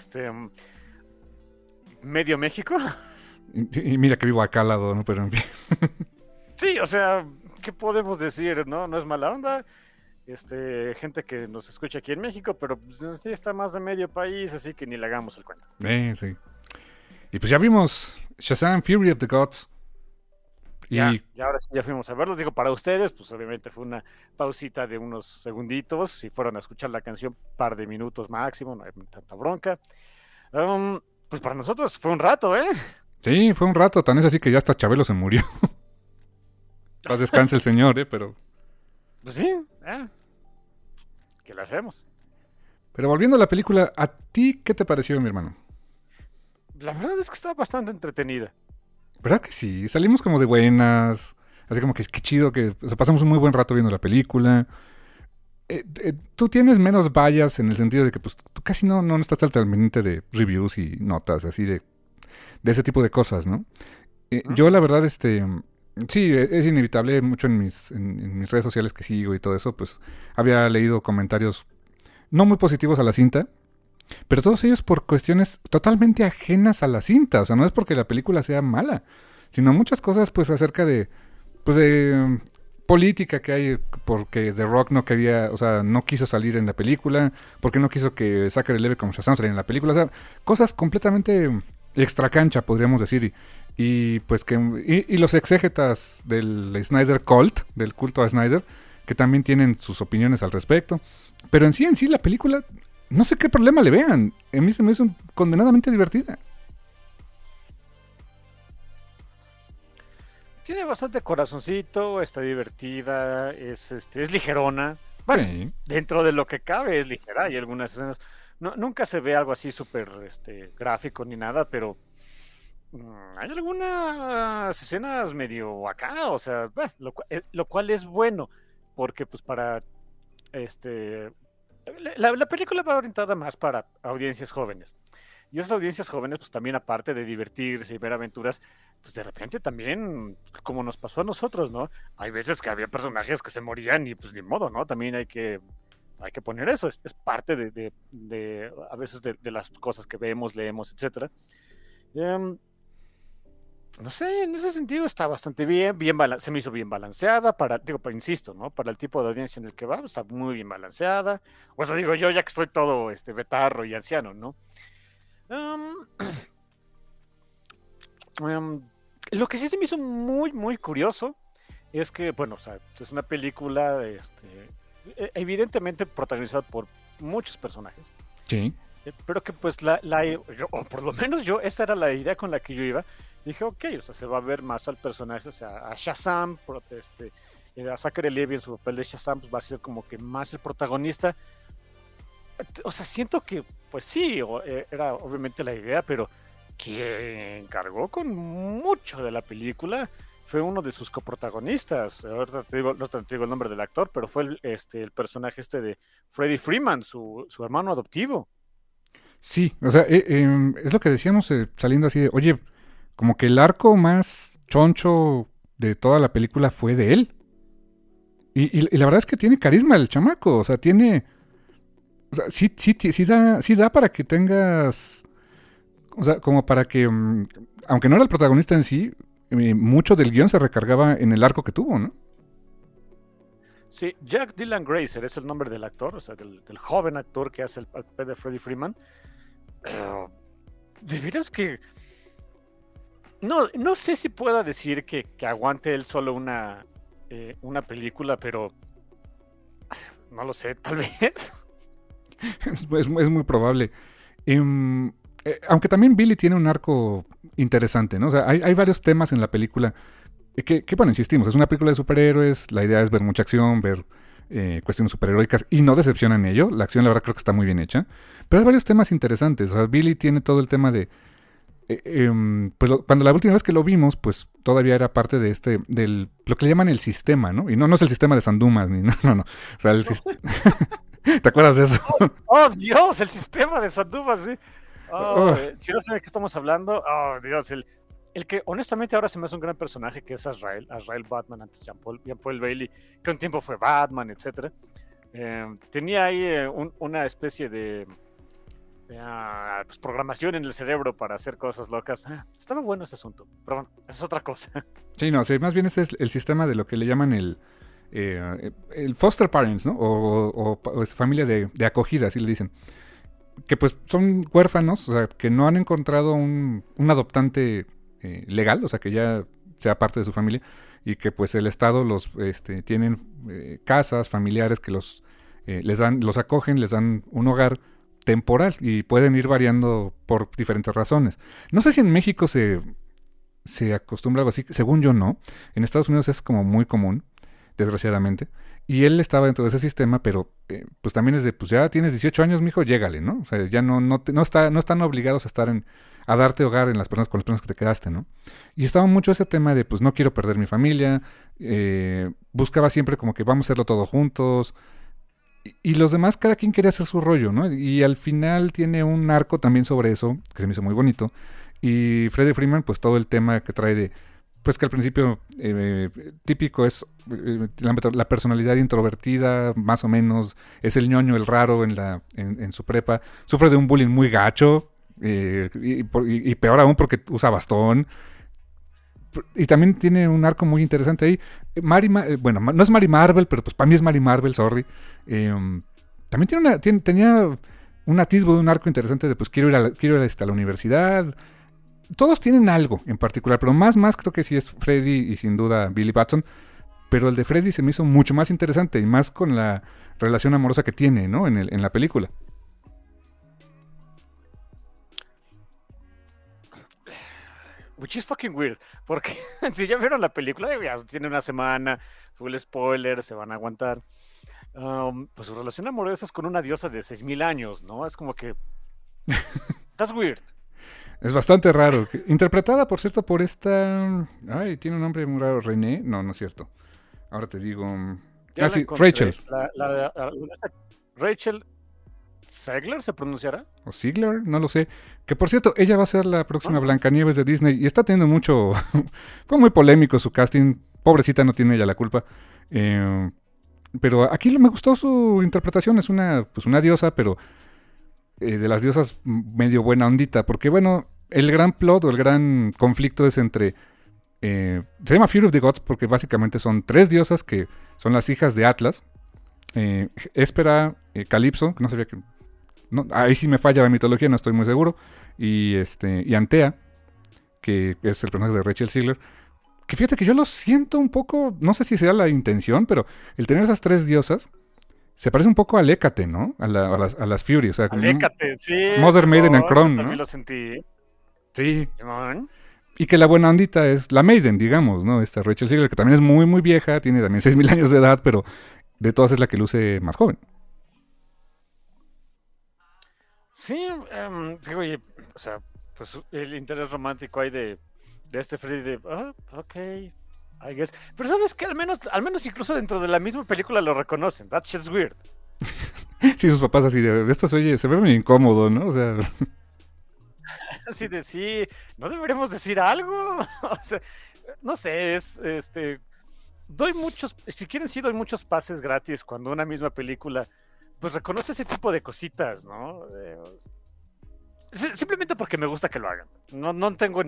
medio México. Y mira que vivo acá al lado, ¿no? Pero en fin. Sí, o sea, ¿qué podemos decir? No es mala onda. Gente que nos escucha aquí en México, pero pues, sí está más de medio país, así que ni le hagamos el cuento. Sí. Y pues ya vimos Shazam! Fury of the Gods. Ya ahora sí ya fuimos a verlo. Digo, para ustedes, pues obviamente fue una pausita de unos segunditos. Si fueron a escuchar la canción, par de minutos máximo, no hay tanta bronca. Pues para nosotros fue un rato, ¿eh? Sí, fue un rato, tan es así que ya hasta Chabelo se murió. Paz descanse el señor, pero... Pues sí, ¿qué le hacemos? Pero volviendo a la película, ¿a ti qué te pareció, mi hermano? La verdad es que estaba bastante entretenida. ¿Verdad que sí? Salimos como de buenas, así como que qué chido, que o sea, pasamos un muy buen rato viendo la película. Tú tienes menos vallas en el sentido de que pues tú casi no estás al pendiente de reviews y notas, así de ese tipo de cosas, ¿no? Yo la verdad, sí, es inevitable, mucho en mis redes sociales que sigo y todo eso, pues había leído comentarios no muy positivos a la cinta, pero todos ellos por cuestiones totalmente ajenas a la cinta, o sea, no es porque la película sea mala, sino muchas cosas pues acerca de política que hay, porque The Rock no quería, o sea, no quiso salir en la película, porque no quiso que Zachary Levi como Shazam saliera en la película, o sea, cosas completamente extracancha, podríamos decir, y pues y los exégetas del Snyder Cult, del culto a Snyder, que también tienen sus opiniones al respecto, pero en sí la película, no sé qué problema le vean, a mí se me hizo condenadamente divertida. Tiene bastante corazoncito, está divertida, es ligerona. Bueno, Sí. dentro de lo que cabe es ligera. Hay algunas escenas. Nunca se ve algo así súper gráfico ni nada, pero hay algunas escenas medio acá, o sea, lo cual es bueno, porque pues para la película va orientada más para audiencias jóvenes. Y esas audiencias jóvenes, pues también aparte de divertirse y ver aventuras, pues de repente también, como nos pasó a nosotros, ¿no? Hay veces que había personajes que se morían y pues ni modo, ¿no? También hay que poner eso, es parte de a veces de las cosas que vemos, leemos, etcétera. No sé, en ese sentido está bastante bien se me hizo bien balanceada, insisto, ¿no? Para el tipo de audiencia en el que va, está muy bien balanceada. O eso digo yo, ya que soy todo betarro y anciano, ¿no? Lo que sí se me hizo muy, muy curioso es que, bueno, o sea, es una película evidentemente protagonizada por muchos personajes. Sí. Pero que pues o por lo menos yo, esa era la idea con la que yo iba. Dije, ok, o sea, se va a ver más al personaje, o sea, a Shazam, a Zachary Levi en su papel de Shazam, pues va a ser como que más el protagonista. O sea, siento que, pues sí, era obviamente la idea, pero quien cargó con mucho de la película fue uno de sus coprotagonistas. Ahorita no te digo el nombre del actor, pero fue el personaje de Freddie Freeman, su hermano adoptivo. Sí, o sea, es lo que decíamos saliendo así de, oye, como que el arco más choncho de toda la película fue de él. Y la verdad es que tiene carisma el chamaco, o sea, tiene... O sea, sí da para que tengas... O sea, como para que, aunque no era el protagonista en sí, mucho del guión se recargaba en el arco que tuvo, ¿no? Sí, Jack Dylan Grazer es el nombre del actor, o sea, del joven actor que hace el papel de Freddie Freeman. De veras que... No sé si pueda decir que aguante él solo una película, pero... No lo sé, tal vez. Es muy probable. Aunque también Billy tiene un arco interesante, ¿no? O sea, hay varios temas en la película bueno, insistimos, es una película de superhéroes, la idea es ver mucha acción, ver cuestiones superheroicas, y no decepciona en ello. La acción, la verdad, creo que está muy bien hecha. Pero hay varios temas interesantes. O sea, Billy tiene todo el tema de... pues cuando la última vez que lo vimos, pues todavía era parte de lo que le llaman el sistema, ¿no? Y no es el sistema de San Dumas, ni no. O sea, el sistema... ¿Te acuerdas de eso? ¡Oh, Dios! El sistema de San Dumas, sí. Si no saben de qué estamos hablando, oh, Dios, el que honestamente ahora se me hace un gran personaje, que es Azrael Batman, antes Jean Paul Bailey, que un tiempo fue Batman, etc. Tenía ahí una especie de pues, programación en el cerebro para hacer cosas locas. Estaba bueno ese asunto, pero bueno, es otra cosa. Sí, no, sí, más bien ese es el sistema de lo que le llaman el foster parents, ¿no? O familia de acogida, así le dicen. Que pues son huérfanos, o sea, que no han encontrado un adoptante legal, o sea, que ya sea parte de su familia, y que pues el Estado tienen casas, familiares que los acogen, les dan un hogar temporal y pueden ir variando por diferentes razones. No sé si en México se acostumbra algo así, según yo no. En Estados Unidos es como muy común, desgraciadamente. Y él estaba dentro de ese sistema, pero pues también es de, pues ya tienes 18 años, mijo, llégale, ¿no? O sea, ya no están obligados a estar a darte hogar con las personas que te quedaste, ¿no? Y estaba mucho ese tema de, pues no quiero perder mi familia, buscaba siempre como que vamos a hacerlo todos juntos, y los demás, cada quien quería hacer su rollo, ¿no? Y al final tiene un arco también sobre eso, que se me hizo muy bonito, y Freddie Freeman, pues todo el tema que trae de... Pues que al principio típico es la personalidad introvertida, más o menos, es el ñoño, el raro en su prepa, sufre de un bullying muy gacho, y peor aún porque usa bastón, y también tiene un arco muy interesante ahí. Bueno, no es Mary Marvel, pero pues para mí es Mary Marvel, sorry. También tenía un atisbo de un arco interesante de pues quiero ir a la universidad. Todos tienen algo en particular, pero más creo que sí es Freddy y sin duda Billy Batson. Pero el de Freddy se me hizo mucho más interesante y más con la relación amorosa que tiene, ¿no? En la película. Which is fucking weird, porque si ya vieron la película, ya tiene una semana, full spoiler, se van a aguantar. Pues su relación amorosa es con una diosa de 6000 años, ¿no? Es como que... That's weird. Es bastante raro. Interpretada, por cierto, por esta... Ay, tiene un nombre muy raro. ¿René? No es cierto. Ahora te digo... Sí, Rachel. Rachel ¿Zegler se pronunciará? ¿O Ziegler? No lo sé. Que por cierto, ella va a ser la próxima Blancanieves de Disney y está teniendo mucho... Fue muy polémico su casting. Pobrecita, no tiene ella la culpa. Pero aquí me gustó su interpretación. Es una diosa, pero... de las diosas medio buena ondita. Porque bueno, el gran plot o el gran conflicto es entre... se llama Fury of the Gods porque básicamente son 3 diosas que son las hijas de Atlas. Hespera, Calipso, que no sabía que... No, ahí sí me falla la mitología, no estoy muy seguro. Y Antea, que es el personaje de Rachel Ziegler. Que fíjate que yo lo siento un poco, no sé si sea la intención, pero el tener esas 3 diosas se parece un poco al Hécate, ¿no? A las Fury, o sea, al Hécate, sí. Mother, Maiden and Crown, también ¿no? Lo sentí. Sí. Y que la buena ondita es la Maiden, digamos, ¿no? Esta Rachel Ziegler, que también es muy, muy vieja, tiene también 6000 años de edad, pero de todas es la que luce más joven. Sí, digo, o sea, pues el interés romántico hay de este Freddy de, ok, I guess. Pero sabes que al menos incluso dentro de la misma película lo reconocen. That shit's weird. Sí, sus papás así de, esto se oye, se ve muy incómodo, ¿no? O sea, Así de sí, ¿no deberíamos decir algo? O sea, no sé, doy muchos, si quieren sí doy muchos pases gratis cuando una misma película pues reconoce ese tipo de cositas, ¿no? Simplemente porque me gusta que lo hagan. No tengo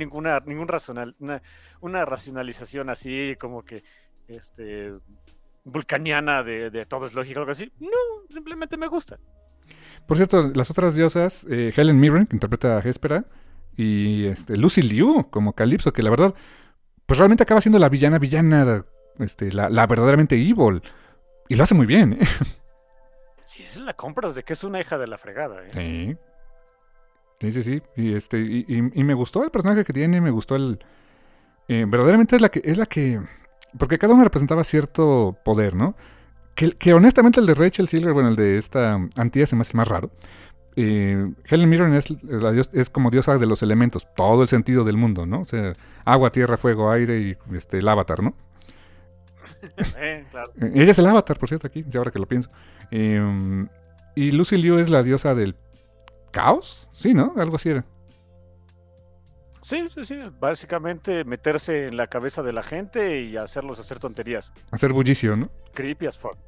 una racionalización así como que vulcaniana de todo es lógico, algo así. No, simplemente me gusta. por cierto, las otras diosas, Helen Mirren, que interpreta a Hespera, y Lucy Liu como Calypso, que la verdad, pues realmente acaba siendo la villana, la verdaderamente evil. Y lo hace muy bien, ¿eh? Sí, esa la compras de que es una hija de la fregada, ¿eh? Sí. Sí. Y me gustó el personaje que tiene, me gustó verdaderamente es la que. Porque cada una representaba cierto poder, ¿no? Que honestamente el de Rachel Ziegler, bueno, el de esta Antía se me hace más raro. Helen Mirren es como diosa de los elementos, todo el sentido del mundo, ¿no? O sea, agua, tierra, fuego, aire y el avatar, ¿no? Claro. Ella es el avatar, por cierto, aquí, ahora que lo pienso. Y Lucy Liu es la diosa del caos, sí, ¿no? Algo así era. Sí. Básicamente meterse en la cabeza de la gente y hacerlos hacer tonterías. Hacer bullicio, ¿no? Creepy as fuck.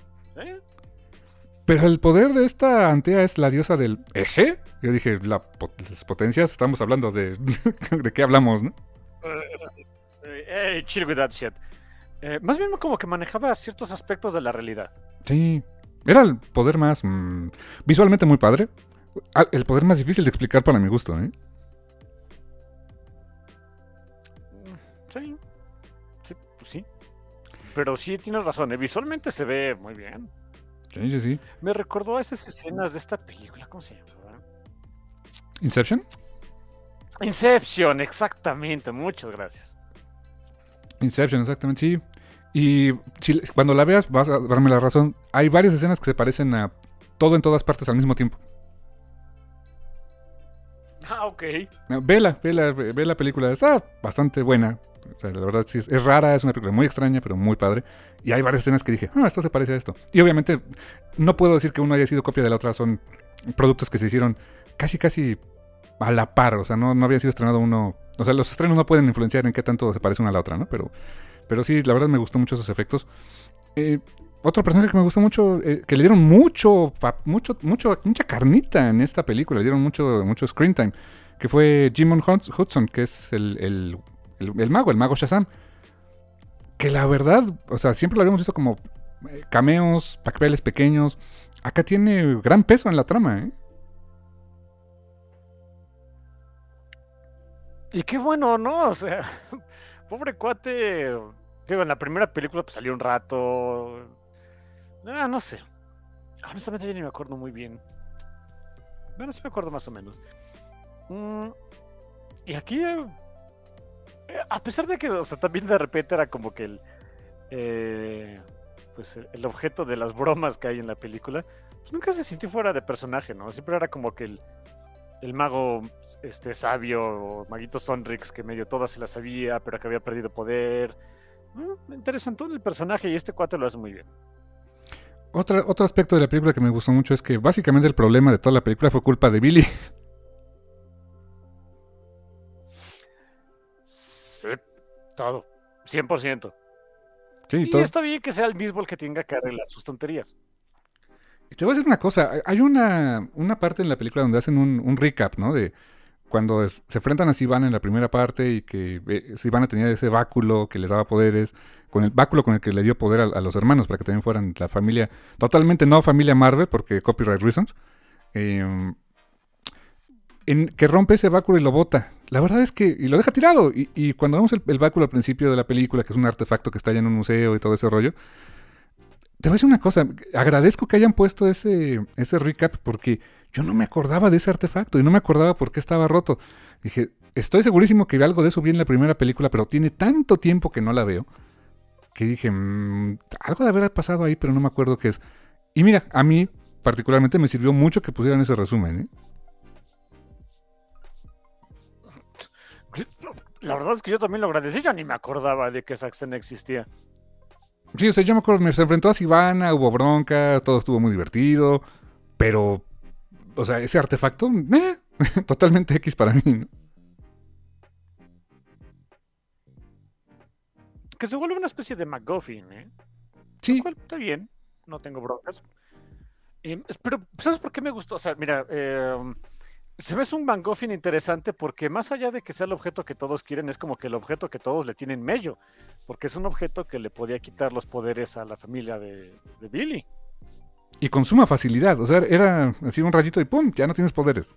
Pero el poder de esta Antea es la diosa del eje. Yo dije, las potencias, estamos hablando de... ¿De qué hablamos, no? Chill with that shit. Más bien como que manejaba ciertos aspectos de la realidad. Sí. Era el poder más... visualmente muy padre. El poder más difícil de explicar para mi gusto, ¿eh? Sí, pues sí. Pero sí, tienes razón. Visualmente se ve muy bien. Sí. Me recordó a esas escenas de esta película. ¿Cómo se llama? ¿Inception? Inception, exactamente. Muchas gracias. Inception, exactamente, sí. Y cuando la veas vas a darme la razón. Hay varias escenas que se parecen a todo en todas partes al mismo tiempo. Ok. Ve la película. Está bastante buena. O sea, la verdad sí es rara, es una película muy extraña, pero muy padre. Y hay varias escenas que dije, esto se parece a esto. Y obviamente no puedo decir que uno haya sido copia de la otra. Son productos que se hicieron casi a la par. O sea, no había sido estrenado uno. O sea, los estrenos no pueden influenciar en qué tanto se parece una a la otra, ¿no? Pero sí, la verdad me gustó mucho esos efectos. Otro personaje que me gustó mucho, que le dieron mucha carnita en esta película, le dieron mucho screen time, que fue Jimon Hudson, que es el mago Shazam. Que la verdad, o sea, siempre lo habíamos visto como cameos, papeles pequeños. Acá tiene gran peso en la trama, ¿eh? Y qué bueno, ¿no? O sea, pobre cuate. Digo, en la primera película pues salió un rato. No sé. Honestamente yo ni me acuerdo muy bien. Bueno, sí me acuerdo más o menos. Y aquí, a pesar de que, o sea, también de repente era como que el objeto de las bromas que hay en la película, pues nunca se sintió fuera de personaje, ¿no? Siempre era como que el mago sabio o maguito Sonrix que medio toda se la sabía, pero que había perdido poder. Interesante el personaje y este cuate lo hace muy bien. Otro aspecto de la película que me gustó mucho es que básicamente el problema de toda la película fue culpa de Billy. Sí, todo. 100%. Sí, y todo. Está bien que sea el mismo el que tenga que arreglar sus tonterías. Y te voy a decir una cosa. Hay una parte en la película donde hacen un recap, ¿no? De cuando se enfrentan a Sivana en la primera parte y que Sivana tenía ese báculo que les daba poderes, con el báculo con el que le dio poder a los hermanos para que también fueran la familia, totalmente no familia Marvel, porque copyright reasons, que rompe ese báculo y lo bota. La verdad es que, y lo deja tirado, y cuando vemos el báculo al principio de la película, que es un artefacto que está allá en un museo y todo ese rollo, te voy a decir una cosa, agradezco que hayan puesto ese recap porque yo no me acordaba de ese artefacto y no me acordaba por qué estaba roto. Dije, estoy segurísimo que algo de eso vi en la primera película, pero tiene tanto tiempo que no la veo, que dije, algo de haber pasado ahí, pero no me acuerdo qué es. Y mira, a mí particularmente me sirvió mucho que pusieran ese resumen, ¿eh? La verdad es que yo también lo agradecí, ya ni me acordaba de que esa escena existía. Sí, o sea, yo me acuerdo, me se enfrentó a Sivana, hubo bronca, todo estuvo muy divertido, pero, o sea, ese artefacto, totalmente X para mí, ¿no? Que se vuelve una especie de MacGuffin, ¿eh? Lo Sí, cual está bien, no tengo broncas. Pero, ¿sabes por qué me gustó? O sea, mira, se me hace un MacGuffin interesante porque más allá de que sea el objeto que todos quieren, es como que el objeto que todos le tienen mello, porque es un objeto que le podía quitar los poderes a la familia de Billy. y con suma facilidad, o sea, era así un rayito y ¡pum! Ya no tienes poderes.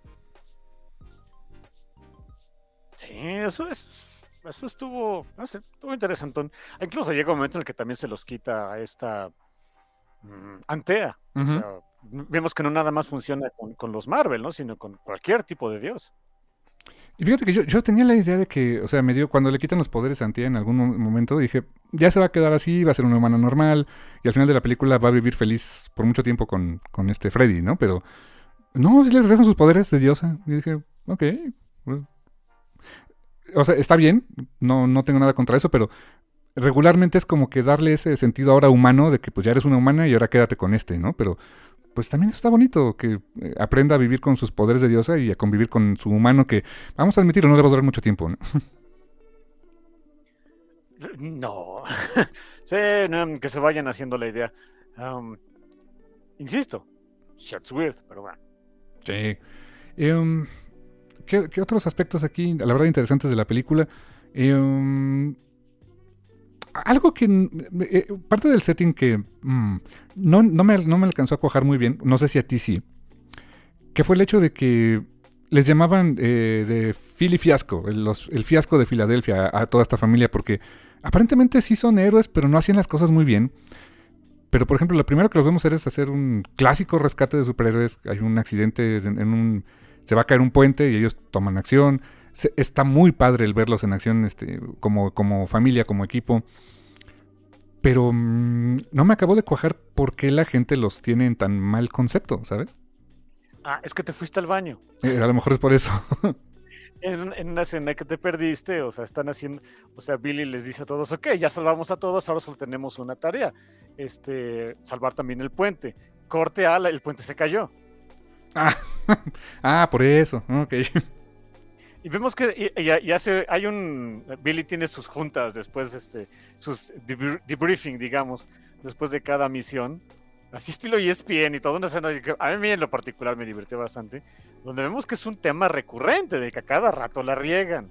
Sí, eso estuvo, no sé, estuvo interesante. Incluso llega un momento en el que también se los quita a esta Antea. O Ujú. sea, vemos que no nada más funciona con los Marvel, ¿no? Sino con cualquier tipo de dios. Y fíjate que yo tenía la idea de que, o sea, me dio, cuando le quitan los poderes a Antía en algún momento, dije, ya se va a quedar así, va a ser una humana normal, y al final de la película va a vivir feliz por mucho tiempo con este Freddy, ¿no? Pero no, sí le regresan sus poderes de diosa. Y dije, ok. Pues, o sea, está bien, no tengo nada contra eso, pero regularmente es como que darle ese sentido ahora humano de que pues ya eres una humana y ahora quédate con este, ¿no? Pero pues también está bonito que aprenda a vivir con sus poderes de diosa y a convivir con su humano que, vamos a admitirlo, no le va a durar mucho tiempo, ¿no? No. Sí, no, que se vayan haciendo la idea. Um, Insisto, shit's weird, pero bueno. Sí. Um, ¿qué otros aspectos aquí, la verdad, interesantes de la película? Algo que... parte del setting que no me alcanzó a cuajar muy bien, no sé si a ti sí, que fue el hecho de que les llamaban de Philly Fiasco, el fiasco de Filadelfia a toda esta familia, porque aparentemente sí son héroes, pero no hacían las cosas muy bien. Pero, por ejemplo, lo primero que los vemos es hacer un clásico rescate de superhéroes. Hay un accidente se va a caer un puente y ellos toman acción. Está muy padre el verlos en acción como familia, como equipo. Pero no me acabó de cuajar por qué la gente los tiene en tan mal concepto, ¿sabes? Ah, es que te fuiste al baño. A lo mejor es por eso. En una escena que te perdiste, o sea, están haciendo, o sea, Billy les dice a todos, ok, ya salvamos a todos, ahora solo tenemos una tarea, salvar también el puente. Corte a el puente se cayó. Ah, por eso. Ok. Y vemos que Billy tiene sus juntas después, sus debriefing, digamos, después de cada misión. Así estilo ESPN y toda una escena que a mí en lo particular me divirtió bastante, donde vemos que es un tema recurrente, de que a cada rato la riegan.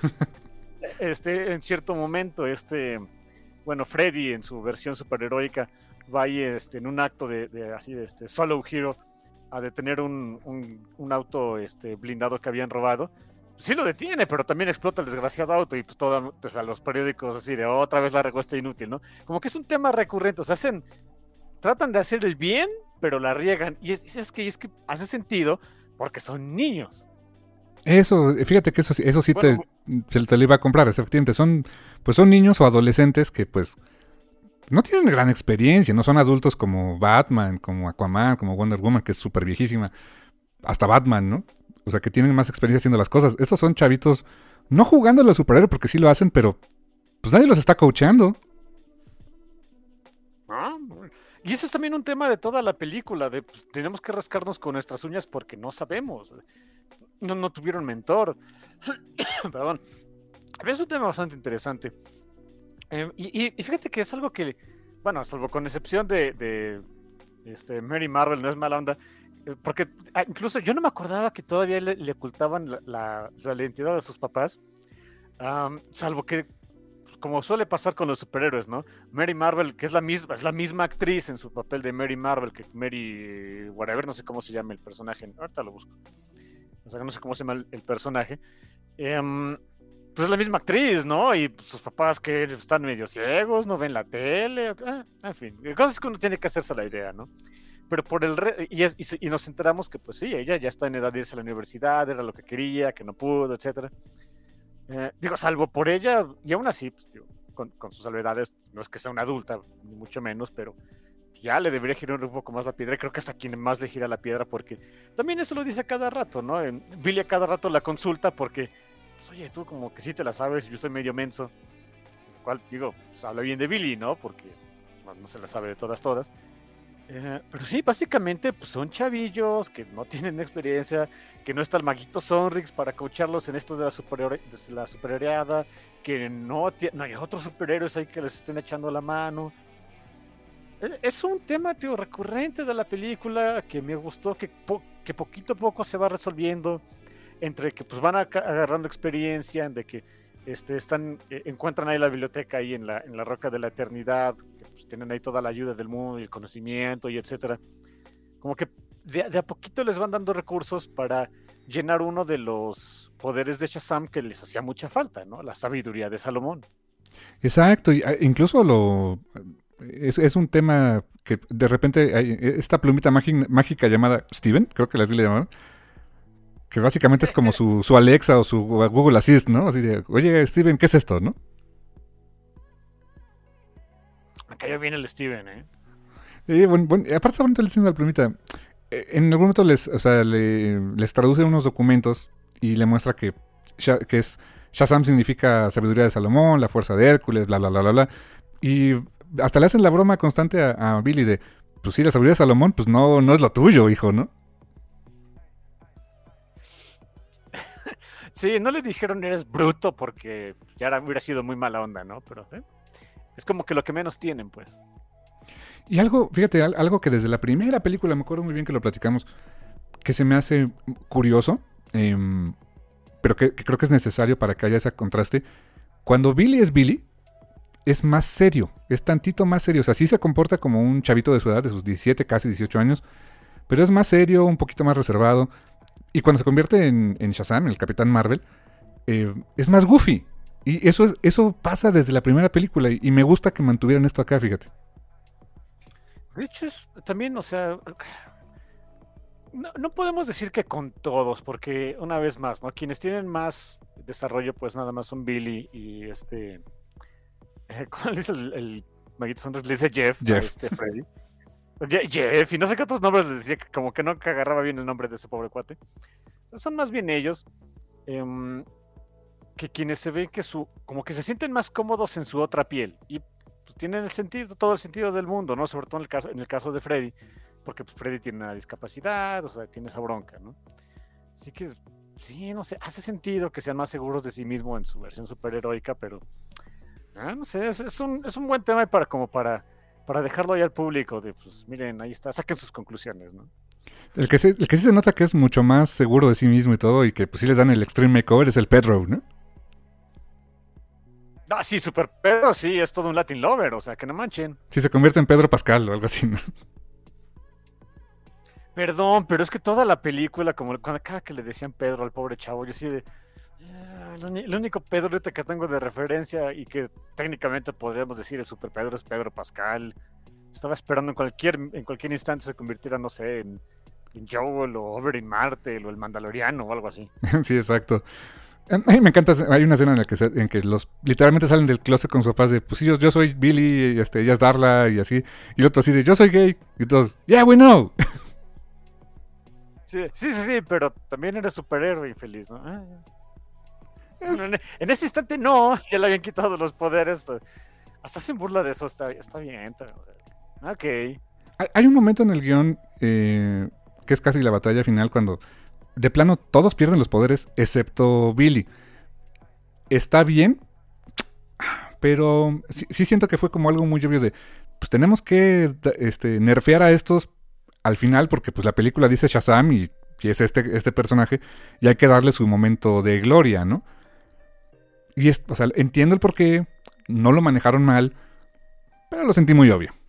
En cierto momento, bueno, Freddy en su versión superheroica va ahí en un acto de solo hero a detener un auto blindado que habían robado. Sí lo detiene, pero también explota el desgraciado auto y pues o sea, los periódicos así de otra vez la respuesta inútil, ¿no? Como que es un tema recurrente, o sea, tratan de hacer el bien, pero la riegan. Y es que hace sentido porque son niños. Eso, fíjate que eso sí Bueno, te lo iba a comprar, efectivamente. Son niños o adolescentes que pues no tienen gran experiencia, no son adultos como Batman, como Aquaman, como Wonder Woman, que es súper viejísima. Hasta Batman, ¿no? O sea, que tienen más experiencia haciendo las cosas. Estos son chavitos, no jugando a los superhéroes porque sí lo hacen, pero pues nadie los está coachando. y eso es también un tema de toda la película, pues, tenemos que rascarnos con nuestras uñas porque no sabemos. No tuvieron mentor. Perdón. Es un tema bastante interesante. Y fíjate que es algo que, bueno, salvo con excepción de Mary Marvel, no es mala onda, porque incluso yo no me acordaba que todavía le ocultaban la identidad de sus papás, salvo que, como suele pasar con los superhéroes, ¿no? Mary Marvel, que es la misma actriz en su papel de Mary Marvel, que Mary, whatever, no sé cómo se llama el personaje, ahorita lo busco. O sea, no sé cómo se llama el personaje. Pues es la misma actriz, ¿no? Y sus papás que están medio ciegos, no ven la tele, en fin, cosas que uno tiene que hacerse la idea, ¿no? Pero y nos enteramos que pues sí, ella ya está en edad de irse a la universidad, era lo que quería, que no pudo, etcétera. Digo, salvo por ella, y aún así, pues, digo, con sus salvedades, no es que sea una adulta, ni mucho menos, pero ya le debería girar un poco más la piedra, y creo que es a quien más le gira la piedra, porque también eso lo dice a cada rato, ¿no? Billy a cada rato la consulta porque pues oye, tú como que sí te la sabes, yo soy medio menso. Lo cual, digo, pues habla bien de Billy, ¿no? Porque no se la sabe de todas. Pero sí, básicamente pues son chavillos que no tienen experiencia, que no está el maguito Sonrix para coacharlos en esto de la superioridad, que no hay otros superhéroes ahí que les estén echando la mano. Es un tema, tío, recurrente de la película que me gustó, que poquito a poco se va resolviendo, entre que pues van agarrando experiencia, de que encuentran ahí la biblioteca ahí en la Roca de la Eternidad, que pues, tienen ahí toda la ayuda del mundo y el conocimiento y etcétera. Como que de a poquito les van dando recursos para llenar uno de los poderes de Shazam que les hacía mucha falta, ¿no? La sabiduría de Salomón. Exacto, y incluso es un tema que de repente hay esta plumita mágica llamada Steven, creo que así le llamaron, que básicamente es como su Alexa o su Google Assist, ¿no? Así de, oye, Steven, ¿qué es esto, no? Me cayó bien el Steven, ¿eh? Y aparte está bonito el diseño de la plumita. En algún momento les traduce unos documentos y le muestra que es Shazam significa sabiduría de Salomón, la fuerza de Hércules, bla, bla, bla, bla, bla. Y hasta le hacen la broma constante a Billy de, pues sí, la sabiduría de Salomón, pues no es lo tuyo, hijo, ¿no? Sí, no le dijeron eres bruto porque ya hubiera sido muy mala onda, ¿no? Pero es como que lo que menos tienen, pues. Y fíjate, algo que desde la primera película, me acuerdo muy bien que lo platicamos, que se me hace curioso, pero que creo que es necesario para que haya ese contraste. Cuando Billy es Billy, es más serio, es tantito más serio. O sea, sí se comporta como un chavito de su edad, de sus 17, casi 18 años, pero es más serio, un poquito más reservado. Y cuando se convierte en Shazam, el Capitán Marvel, es más goofy. Y eso pasa desde la primera película. Y me gusta que mantuvieran esto acá, fíjate. De hecho, también, o sea, no podemos decir que con todos, porque una vez más, ¿no? Quienes tienen más desarrollo, pues nada más son Billy y ¿cuál es el maguito Sonrix? Le dice Jeff. A Freddy. Jeff, y no sé qué otros nombres les decía, que como que no agarraba bien el nombre de ese pobre cuate. Son más bien ellos que quienes se ven que como que se sienten más cómodos en su otra piel. Y pues, tienen todo el sentido del mundo, ¿no? Sobre todo en el caso de Freddy, porque pues Freddy tiene una discapacidad, o sea, tiene esa bronca, ¿no? Así que, sí, no sé, hace sentido que sean más seguros de sí mismo en su versión superheroica, pero no sé, es un buen tema para dejarlo ahí al público, de pues miren, ahí está, saquen sus conclusiones, ¿no? El que sí se nota que es mucho más seguro de sí mismo y todo, y que pues sí le dan el extreme makeover, es el Pedro, ¿no? Ah, sí, Super Pedro, sí, es todo un Latin lover, o sea, que no manchen. Sí, se convierte en Pedro Pascal o algo así, ¿no? Perdón, pero es que toda la película, como cada que le decían Pedro al pobre chavo, yo sí de... el único Pedro que tengo de referencia y que técnicamente podríamos decir es Super Pedro, es Pedro Pascal. Estaba esperando en cualquier instante se convirtiera, no sé, en Joel o Oberyn Martell o el Mandaloriano o algo así. Sí, exacto. A mí me encanta, hay una escena en que los literalmente salen del closet con sus papás de, pues sí, yo soy Billy, ella es Darla y así. Y el otro así de, yo soy gay. Y todos, yeah, we know. Sí, pero también eres superhéroe infeliz, ¿no? En ese instante no, ya le habían quitado los poderes. Hasta hacen burla de eso, está bien. Ok. Hay un momento en el guión que es casi la batalla final cuando de plano todos pierden los poderes excepto Billy. Está bien, pero sí siento que fue como algo muy obvio de, pues tenemos que nerfear a estos al final porque pues la película dice Shazam y es este personaje y hay que darle su momento de gloria, ¿no? Y o sea, entiendo el porqué, no lo manejaron mal, pero lo sentí muy obvio.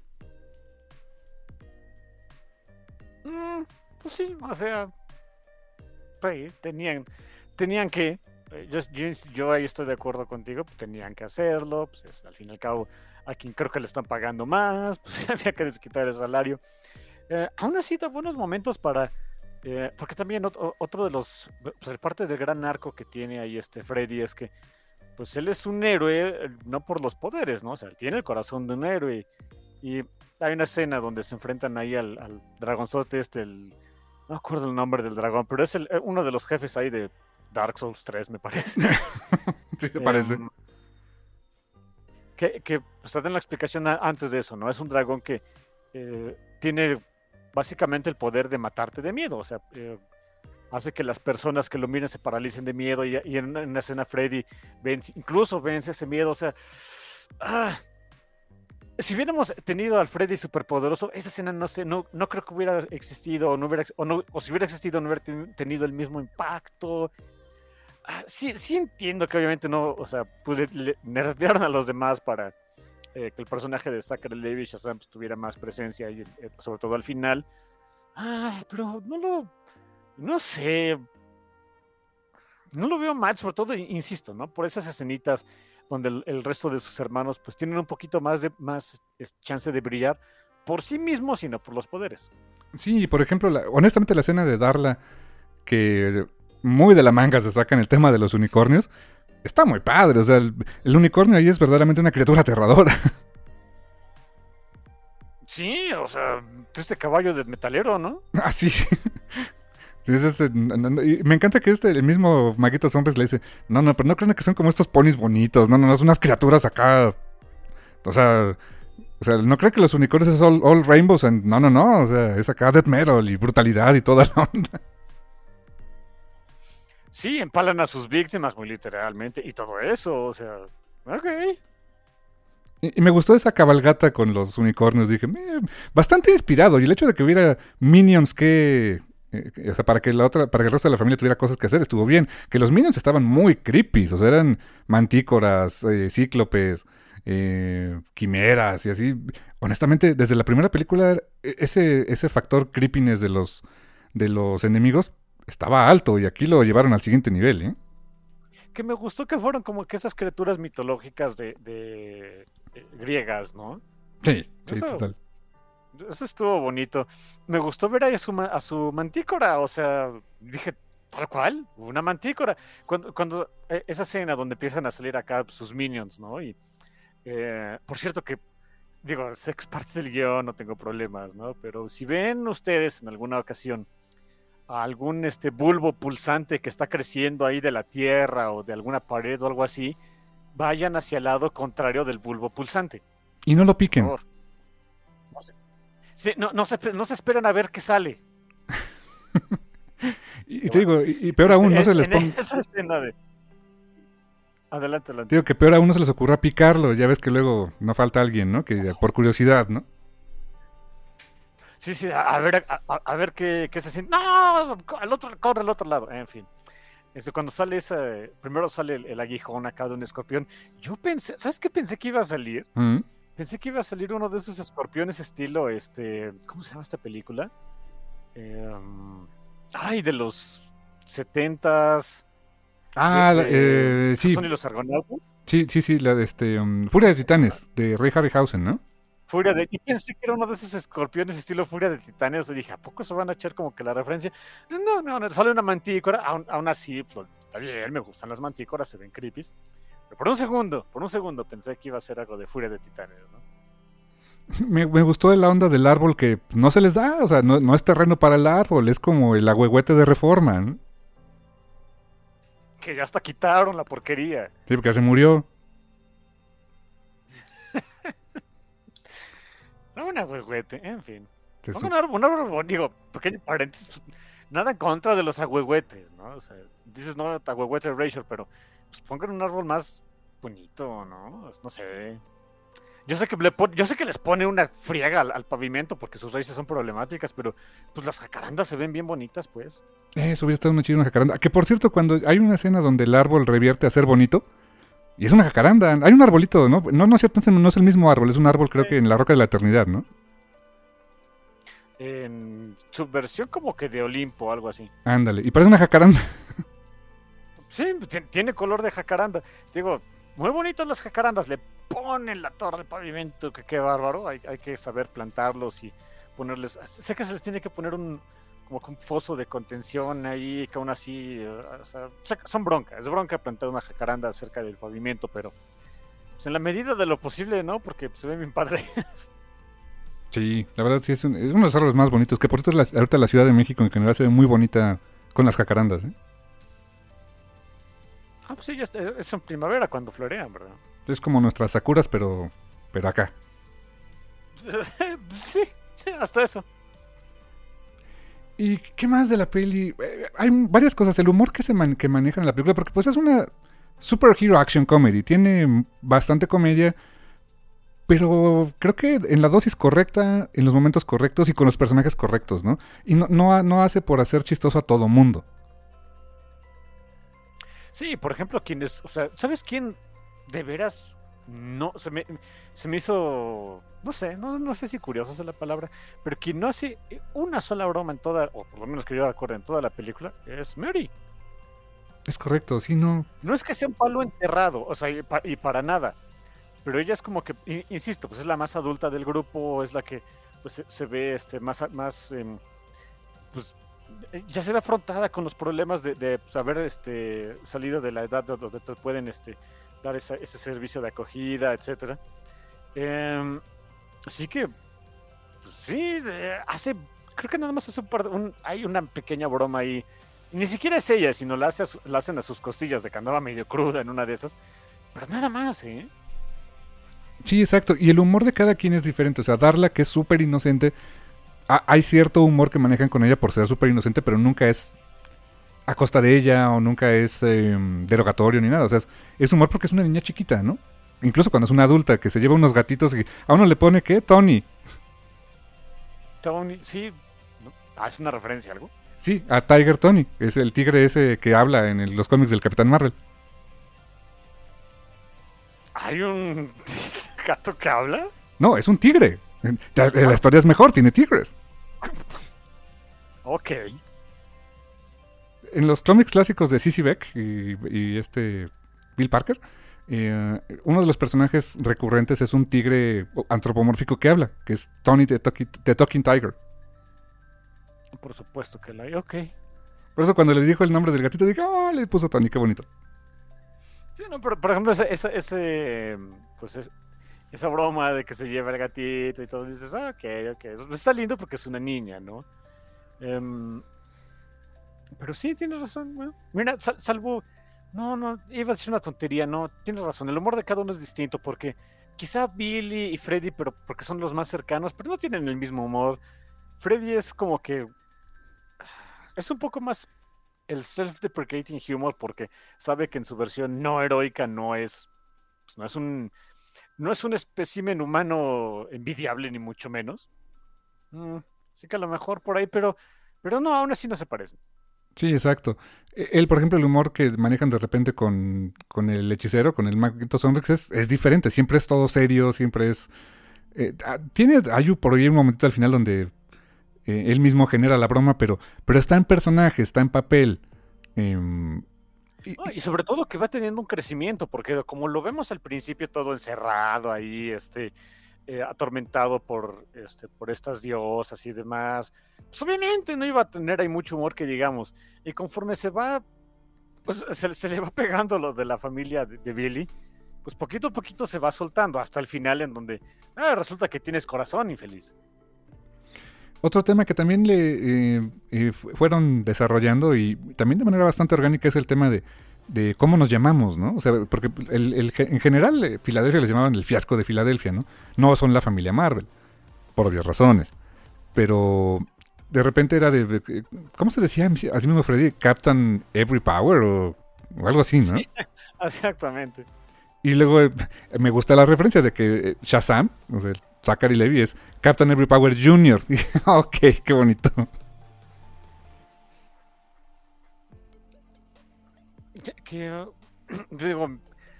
Pues sí, o sea, pues, tenían que, yo ahí estoy de acuerdo contigo, pues tenían que hacerlo, pues al fin y al cabo, a quien creo que le están pagando más, pues había que desquitar el salario. Aún así da buenos momentos porque también otro de los, pues parte del gran arco que tiene ahí Freddy es que, pues él es un héroe, no por los poderes, ¿no? O sea, él tiene el corazón de un héroe y hay una escena donde se enfrentan ahí al dragonzote no me acuerdo el nombre del dragón, pero es uno de los jefes ahí de Dark Souls 3, me parece. Sí, te parece. Que pues, den la explicación antes de eso, ¿no? Es un dragón que tiene básicamente el poder de matarte de miedo, o sea, hace que las personas que lo miren se paralicen de miedo y en una escena Freddy incluso vence ese miedo, o sea, si hubiéramos tenido al Freddy superpoderoso, esa escena no sé, no creo que hubiera existido o si hubiera existido no hubiera tenido el mismo impacto. Sí entiendo que obviamente no, o sea, pues le nerdearon a los demás para que el personaje de Zachary Levi Shazam pues, tuviera más presencia y sobre todo al final. Pero no sé, no lo veo mal, sobre todo, insisto, ¿no? Por esas escenitas donde el resto de sus hermanos pues tienen un poquito más chance de brillar por sí mismos, sino por los poderes. Sí, por ejemplo, honestamente la escena de Darla, que muy de la manga se sacan el tema de los unicornios, está muy padre, o sea, el unicornio ahí es verdaderamente una criatura aterradora. Sí, o sea, este caballo de metalero, ¿no? Ah, sí. Sí, me encanta que el mismo Maguito Sonres le dice, no, pero no crean que son como estos ponis bonitos, no, son unas criaturas acá, o sea, no creo que los unicornios es all rainbows, no, o sea, es acá death metal y brutalidad y toda la onda. Sí, empalan a sus víctimas muy literalmente y todo eso, o sea, ok. Y me gustó esa cabalgata con los unicornios, dije, bastante inspirado, y el hecho de que hubiera minions o sea, para que el resto de la familia tuviera cosas que hacer, estuvo bien. Que los minions estaban muy creepy, o sea, eran mantícoras, cíclopes, quimeras y así. Honestamente, desde la primera película, ese factor creepiness de los enemigos estaba alto y aquí lo llevaron al siguiente nivel, ¿eh? Que me gustó que fueron como que esas criaturas mitológicas de griegas, ¿no? Sí, total. Eso estuvo bonito. Me gustó ver ahí a su mantícora, o sea, dije, tal cual, una mantícora. Cuando esa escena donde empiezan a salir acá sus minions, ¿no? Y por cierto que, digo, sé que es parte del guión, no tengo problemas, ¿no? Pero si ven ustedes en alguna ocasión a algún bulbo pulsante que está creciendo ahí de la tierra o de alguna pared o algo así, vayan hacia el lado contrario del bulbo pulsante. Y no lo piquen. Por favor. Sí, no se esperan a ver qué sale. y te digo, y peor aún, no se les ponga. Esa escena de... Adelante. Digo que peor aún no se les ocurra picarlo. Ya ves que luego no falta alguien, ¿no? Que por curiosidad, ¿no? Sí, a ver qué se siente. ¡No! Corre al otro lado. En fin. Cuando sale primero sale el aguijón acá de un escorpión. Yo pensé, ¿sabes qué pensé que iba a salir? Pensé que iba a salir uno de esos escorpiones estilo, ¿cómo se llama esta película? De los 70s. Sí. ¿Son y los Argonautas? Sí, la de Furia de Titanes, de Ray Harryhausen, ¿no? Y pensé que era uno de esos escorpiones estilo Furia de Titanes. Y dije, ¿a poco se van a echar como que la referencia? No, sale una mantícora. Aún así, pues, está bien, me gustan las mantícoras, se ven creepy. Pero por un segundo pensé que iba a ser algo de Furia de Titanes, ¿no? Me gustó la onda del árbol que no se les da, o sea, no es terreno para el árbol, es como el agüehuete de Reforma, ¿no? Que ya hasta quitaron la porquería. Sí, porque se murió. No, un agüehuete, en fin. Un árbol, digo, pequeño paréntesis, nada en contra de los agüehuetes, ¿no? O sea, dices no agüehuete erasure, pero pues pongan un árbol más bonito, ¿no? No sé. Yo sé que les pone una friega al pavimento porque sus raíces son problemáticas, pero pues las jacarandas se ven bien bonitas, pues. Eso hubiera estado una chida, una jacaranda. Que por cierto, cuando hay una escena donde el árbol revierte a ser bonito, y es una jacaranda, hay un arbolito, ¿no? No es cierto, no es el mismo árbol, es un árbol creo que en la Roca de la Eternidad, ¿no? En su versión como que de Olimpo, algo así. Ándale, y parece una jacaranda. Sí, tiene color de jacaranda. Digo, muy bonitas las jacarandas, le ponen la torre al pavimento, que qué bárbaro. Hay que saber plantarlos y ponerles... Sé que se les tiene que poner como que un foso de contención ahí, que aún así... o sea, es bronca plantar una jacaranda cerca del pavimento, pero pues en la medida de lo posible, ¿no? Porque se ven bien padres. Sí, la verdad sí, es uno de los árboles más bonitos, que por cierto ahorita la Ciudad de México en general se ve muy bonita con las jacarandas, ¿eh? Pues sí, es en primavera cuando florean, ¿verdad? Es como nuestras Sakuras, pero acá. Sí, hasta eso. ¿Y qué más de la peli? Hay varias cosas. El humor que manejan en la película, porque pues es una superhero action comedy. Tiene bastante comedia, pero creo que en la dosis correcta, en los momentos correctos y con los personajes correctos, ¿no? Y no hace por hacer chistoso a todo mundo. Sí, por ejemplo, o sea, ¿sabes quién de veras no se me hizo, no sé, no sé si curioso es la palabra, pero quien no hace una sola broma en toda, o por lo menos que yo recuerde en toda la película, es Mary. Es correcto, sí, no. No es que sea un palo enterrado, o sea, y para nada, pero ella es como que, insisto, pues es la más adulta del grupo, es la que pues se ve más pues ya se ve afrontada con los problemas de pues, haber salido de la edad donde te pueden dar ese servicio de acogida, etcétera. Así que, pues, sí, creo que nada más hace hay una pequeña broma ahí. Ni siquiera es ella, sino la hacen a sus costillas de que andaba medio cruda en una de esas. Pero nada más, ¿eh? Sí, exacto. Y el humor de cada quien es diferente. O sea, Darla, que es súper inocente, hay cierto humor que manejan con ella por ser súper inocente, pero nunca es a costa de ella o nunca es derogatorio ni nada. O sea, es humor porque es una niña chiquita, ¿no? Incluso cuando es una adulta que se lleva unos gatitos y a uno le pone, ¿qué? Tony. Tony, sí. ¿Es una referencia a algo? Sí, a Tiger Tony. Es el tigre ese que habla en los cómics del Capitán Marvel. ¿Hay un gato que habla? No, es un tigre. La historia es mejor, tiene tigres. Ok. En los cómics clásicos de C.C. Beck y Bill Parker, uno de los personajes recurrentes es un tigre antropomórfico que habla, que es Tony the Talking Tiger. Por supuesto que la hay, ok. Por eso cuando le dijo el nombre del gatito, dije, oh, le puso Tony, qué bonito. Sí, no, pero por ejemplo, esa broma de que se lleva el gatito y todo, dices, ok. Está lindo porque es una niña, ¿no? Pero sí, tienes razón. Bueno, mira, salvo. No, iba a decir una tontería, no, tienes razón. El humor de cada uno es distinto porque quizá Billy y Freddy, pero porque son los más cercanos, pero no tienen el mismo humor. Freddy es como que. Es un poco más el self-deprecating humor porque sabe que en su versión no heroica no es. Pues no es un espécimen humano envidiable, ni mucho menos. Sí que a lo mejor por ahí, pero no, aún así no se parecen. Sí, exacto. Él, por ejemplo, el humor que manejan de repente con el hechicero, con el Magneto Sonrix, es diferente. Siempre es todo serio, siempre es... hay por ahí un momentito al final donde él mismo genera la broma, pero está en personaje, está en papel. Y sobre todo que va teniendo un crecimiento, porque como lo vemos al principio todo encerrado ahí, atormentado por estas diosas y demás, pues obviamente no iba a tener ahí mucho humor que digamos, y conforme se va, pues se le va pegando lo de la familia de Billy, pues poquito a poquito se va soltando hasta el final en donde resulta que tienes corazón infeliz. Otro tema que también fueron desarrollando y también de manera bastante orgánica es el tema de cómo nos llamamos, ¿no? O sea, porque en general Filadelfia les llamaban el fiasco de Filadelfia, ¿no? No son la familia Marvel, por obvias razones. Pero de repente era ¿cómo se decía así mismo Freddy? Captain Every Power o algo así, ¿no? Sí, exactamente. Y luego me gusta la referencia de que Shazam, o sea, Zachary Levi es Captain Every Power Jr. Ok, qué bonito. Digo,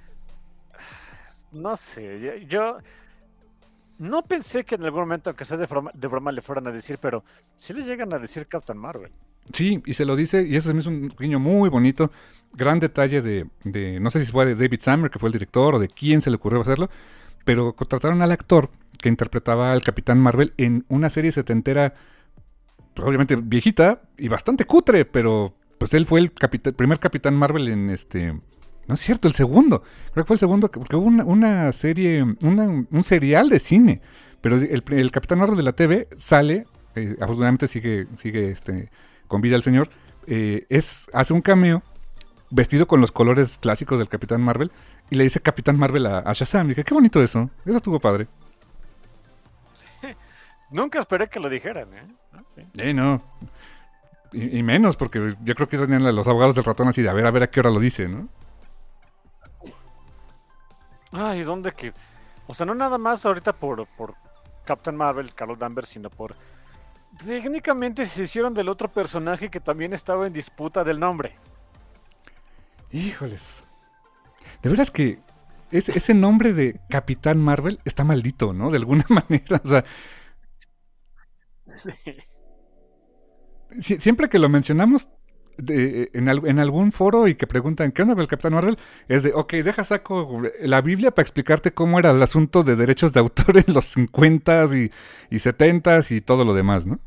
no sé, yo no pensé que en algún momento, aunque sea de broma, le fueran a decir, pero sí le llegan a decir Captain Marvel. Sí, y se lo dice, y eso se me hizo un guiño muy bonito. Gran detalle no sé si fue de David Sammer, que fue el director, o de quién se le ocurrió hacerlo, pero contrataron al actor que interpretaba al Capitán Marvel en una serie setentera, pues, obviamente viejita y bastante cutre, pero pues él fue el primer Capitán Marvel en No es cierto, el segundo. Creo que fue el segundo, porque hubo una serie, un serial de cine, pero el Capitán Marvel de la TV sale, afortunadamente sigue con vida el señor, hace un cameo vestido con los colores clásicos del Capitán Marvel, y le dice Capitán Marvel a Shazam. Y dije, qué bonito eso estuvo padre. Nunca esperé que lo dijeran, ¿eh? Sí. No. Y menos, porque yo creo que tenían los abogados del ratón así de a ver a qué hora lo dice, ¿no? Ay, ¿dónde que...? O sea, no nada más ahorita por Captain Marvel, Carol Danvers, sino por... Técnicamente se hicieron del otro personaje que también estaba en disputa del nombre. Híjoles. De veras que ese nombre de Capitán Marvel está maldito, ¿no? De alguna manera, o sea... Sí. Siempre que lo mencionamos en algún foro y que preguntan ¿qué onda con el Capitán Marvel? Es de, ok, saco la Biblia para explicarte cómo era el asunto de derechos de autor en los 50s y 70s y todo lo demás, ¿no?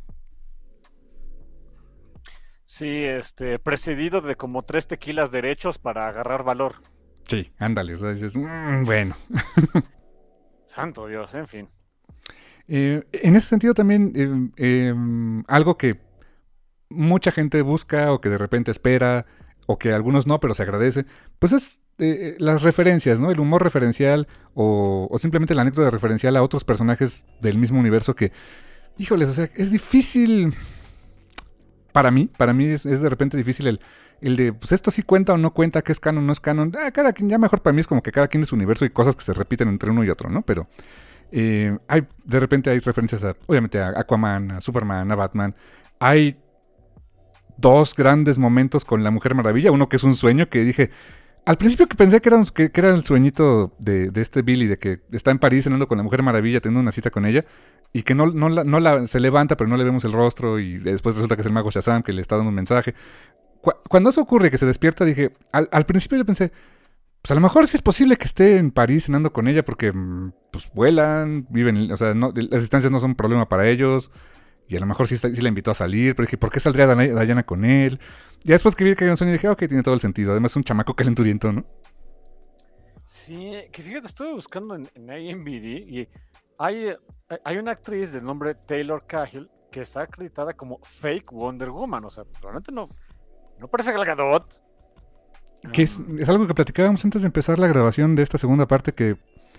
Sí, precedido de como 3 tequilas derechos para agarrar valor. Sí, ándale, o sea, dices, bueno. Santo Dios, en fin. En ese sentido también, algo que mucha gente busca o que de repente espera, o que algunos no, pero se agradece, pues es las referencias, ¿no? El humor referencial o simplemente la anécdota referencial a otros personajes del mismo universo que, híjoles, o sea, es difícil... Para mí es de repente difícil el de, pues esto sí cuenta o no cuenta, qué es canon o no es canon. Cada quien, ya mejor para mí es como que cada quien es su universo y cosas que se repiten entre uno y otro, ¿no? Pero de repente hay referencias obviamente a Aquaman, a Superman, a Batman. Hay 2 grandes momentos con la Mujer Maravilla. Uno que es un sueño que dije, al principio que pensé que era el sueñito de este Billy, de que está en París cenando con la Mujer Maravilla, teniendo una cita con ella, y que se levanta, pero no le vemos el rostro, y después resulta que es el mago Shazam que le está dando un mensaje. Cuando eso ocurre, que se despierta, dije, al principio yo pensé, pues a lo mejor sí es posible que esté en París cenando con ella, porque pues vuelan, viven, o sea, las distancias no son un problema para ellos, y a lo mejor sí la invitó a salir, pero dije, ¿por qué saldría Diana con él? Ya después que vi que había un sueño dije, ok, tiene todo el sentido. Además es un chamaco calenturiento, ¿no? Sí, que fíjate, estuve buscando en IMDb y hay una actriz de nombre Taylor Cahill que está acreditada como fake Wonder Woman. O sea, realmente no parece Gal Gadot. Que es algo que platicábamos antes de empezar la grabación de esta segunda parte, que...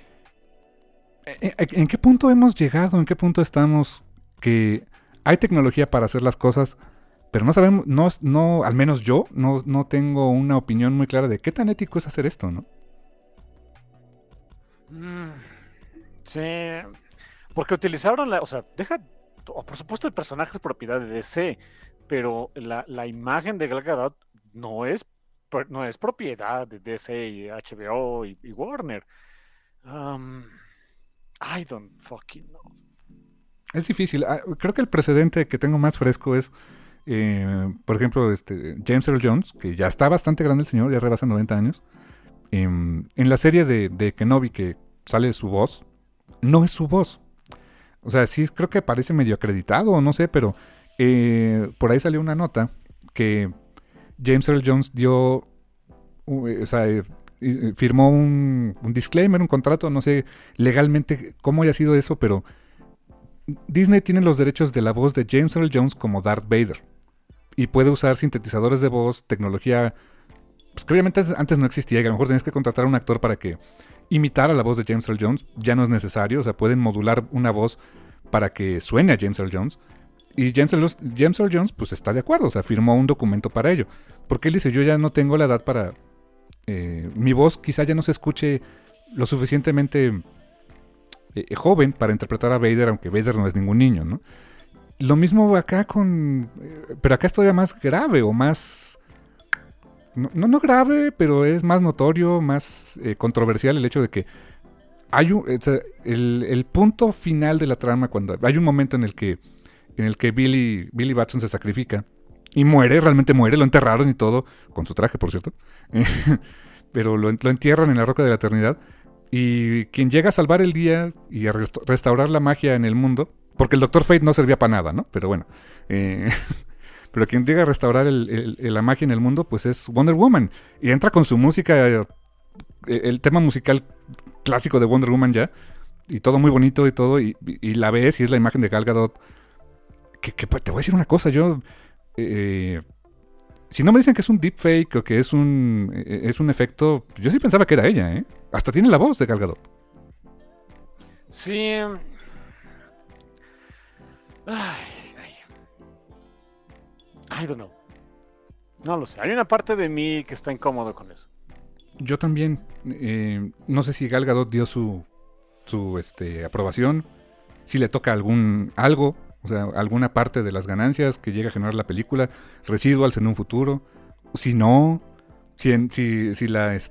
¿En qué punto hemos llegado? ¿En qué punto estamos? Que hay tecnología para hacer las cosas... Pero no sabemos, no, al menos yo, no tengo una opinión muy clara de qué tan ético es hacer esto, ¿no? Sí, porque utilizaron o sea, por supuesto el personaje es propiedad de DC, pero la imagen de Gal Gadot no es propiedad de DC y HBO y Warner. I don't fucking know. Es difícil. Creo que el precedente que tengo más fresco es... por ejemplo, James Earl Jones, que ya está bastante grande el señor, ya rebasa 90 años. En la serie de Kenobi que sale su voz, no es su voz. O sea, sí creo que parece medio acreditado, o no sé, pero por ahí salió una nota que James Earl Jones dio, firmó un disclaimer, un contrato, no sé legalmente cómo haya sido eso, pero Disney tiene los derechos de la voz de James Earl Jones como Darth Vader. Y puede usar sintetizadores de voz, tecnología pues, que obviamente antes no existía, que a lo mejor tenías que contratar a un actor para que imitara la voz de James Earl Jones. Ya no es necesario, o sea, pueden modular una voz para que suene a James Earl Jones. Y James Earl Jones pues está de acuerdo, o sea, firmó un documento para ello. Porque él dice, yo ya no tengo la edad para... mi voz quizá ya no se escuche lo suficientemente joven para interpretar a Vader, aunque Vader no es ningún niño, ¿no? Lo mismo acá pero acá es todavía más grave o más... No grave, pero es más notorio, más controversial el hecho de que hay el punto final de la trama, cuando hay un momento en el que Billy Batson se sacrifica y muere, realmente muere, lo enterraron y todo, con su traje, por cierto, pero lo entierran en la Roca de la Eternidad, y quien llega a salvar el día y a restaurar la magia en el mundo, porque el Dr. Fate no servía para nada, ¿no? Pero bueno, pero quien llega a restaurar la magia en el mundo, pues es Wonder Woman, y entra con su música, el tema musical clásico de Wonder Woman ya, y todo muy bonito y todo, y la ves y es la imagen de Gal Gadot, que te voy a decir una cosa, yo Si no me dicen que es un deepfake o que es un efecto, yo sí pensaba que era ella, ¿eh? Hasta tiene la voz de Gal Gadot. Sí. I don't know. No lo sé. Hay una parte de mí que está incómodo con eso. Yo también. No sé si Gal Gadot dio su aprobación. Si le toca algo, o sea, alguna parte de las ganancias que llega a generar la película, residuals en un futuro. Si no, si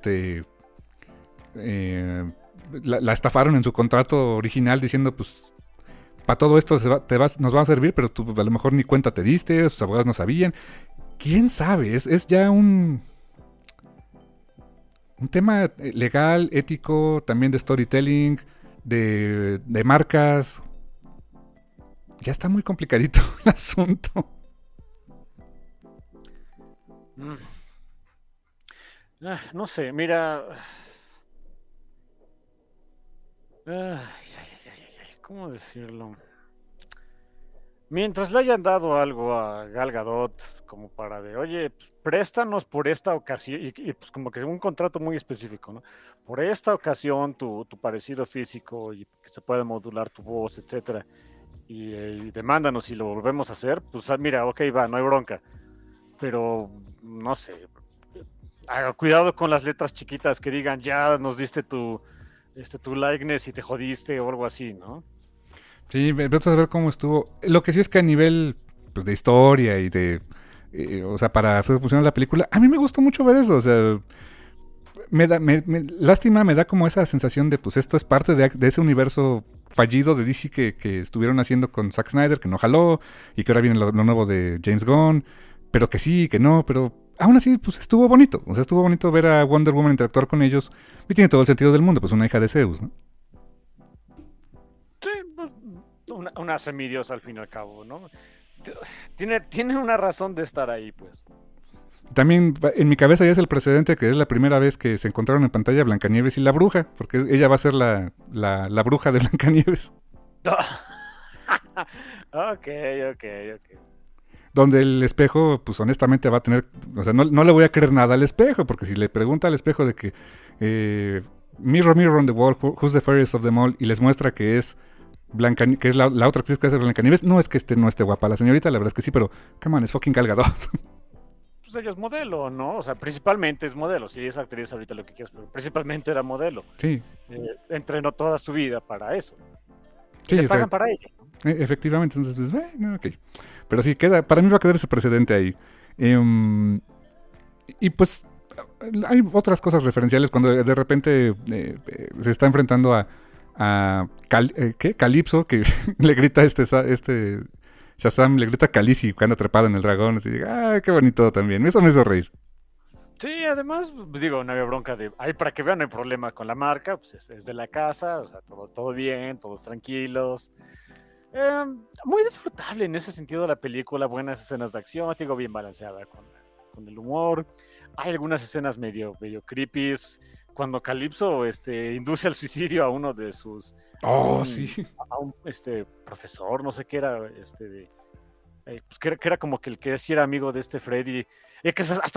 la estafaron en su contrato original diciendo, pues, para todo esto nos va a servir, pero tú a lo mejor ni cuenta te diste, sus abogados no sabían. ¿Quién sabe? Es ya un tema legal, ético, también de storytelling, de marcas. Ya está muy complicadito el asunto. No sé, mira. ¿Cómo decirlo? Mientras le hayan dado algo a Gal Gadot, como para de, oye, pues, préstanos por esta ocasión, y pues como que un contrato muy específico, ¿no? Por esta ocasión tu parecido físico y que se puede modular tu voz, etcétera, y demándanos si lo volvemos a hacer, pues mira, ok, va, no hay bronca, pero no sé, cuidado con las letras chiquitas que digan, ya nos diste tu likeness y te jodiste o algo así, ¿no? Sí, vamos a ver cómo estuvo. Lo que sí es que a nivel, pues, de historia y de... o sea, para hacer funcionar la película, a mí me gustó mucho ver eso. O sea, lástima, me da como esa sensación de, pues, esto es parte de ese universo fallido de DC que estuvieron haciendo con Zack Snyder, que no jaló, y que ahora viene lo nuevo de James Gunn, pero que sí, que no, pero aún así, pues, estuvo bonito. O sea, estuvo bonito ver a Wonder Woman interactuar con ellos, y tiene todo el sentido del mundo, pues, una hija de Zeus, ¿no? Sí, pues, una semidiosa al fin y al cabo, ¿no? Tiene una razón de estar ahí, pues. También en mi cabeza ya es el precedente que es la primera vez que se encontraron en pantalla Blancanieves y la bruja, porque ella va a ser la bruja de Blancanieves. Ok. Donde el espejo, pues honestamente va a tener, o sea, no le voy a creer nada al espejo, porque si le pregunta al espejo de que Mirror, Mirror on the Wall, who's the fairest of them all, y les muestra que es que es la otra actriz que hace Blancanieves, no es que no esté guapa la señorita, la verdad es que sí, pero come on, es fucking Gal Gadot. Pues ella es modelo, ¿no? O sea, principalmente es modelo. Sí, es actriz ahorita lo que quieras, pero principalmente era modelo. Sí. Entrenó toda su vida para eso. Sí, le pagan para ello. Efectivamente, entonces, pues, bueno, ok. Pero sí, para mí va a quedar ese precedente ahí. Y pues, hay otras cosas referenciales cuando de repente se está enfrentando a Calypso, que le grita Shazam, le grita Khaleesi cuando anda trepada en el dragón. Así, qué bonito también. Eso me hizo reír. Sí, además, digo, no había bronca de... Ahí para que vean, no hay problema con la marca, pues es de la casa, o sea, todo bien, todos tranquilos. Muy disfrutable en ese sentido la película, buenas escenas de acción, digo, bien balanceada con el humor. Hay algunas escenas medio creepy. Cuando Calypso induce al suicidio a uno de sus... Sí. A un profesor, no sé qué era, pues que era como que el que sí era amigo de Freddy, que hasta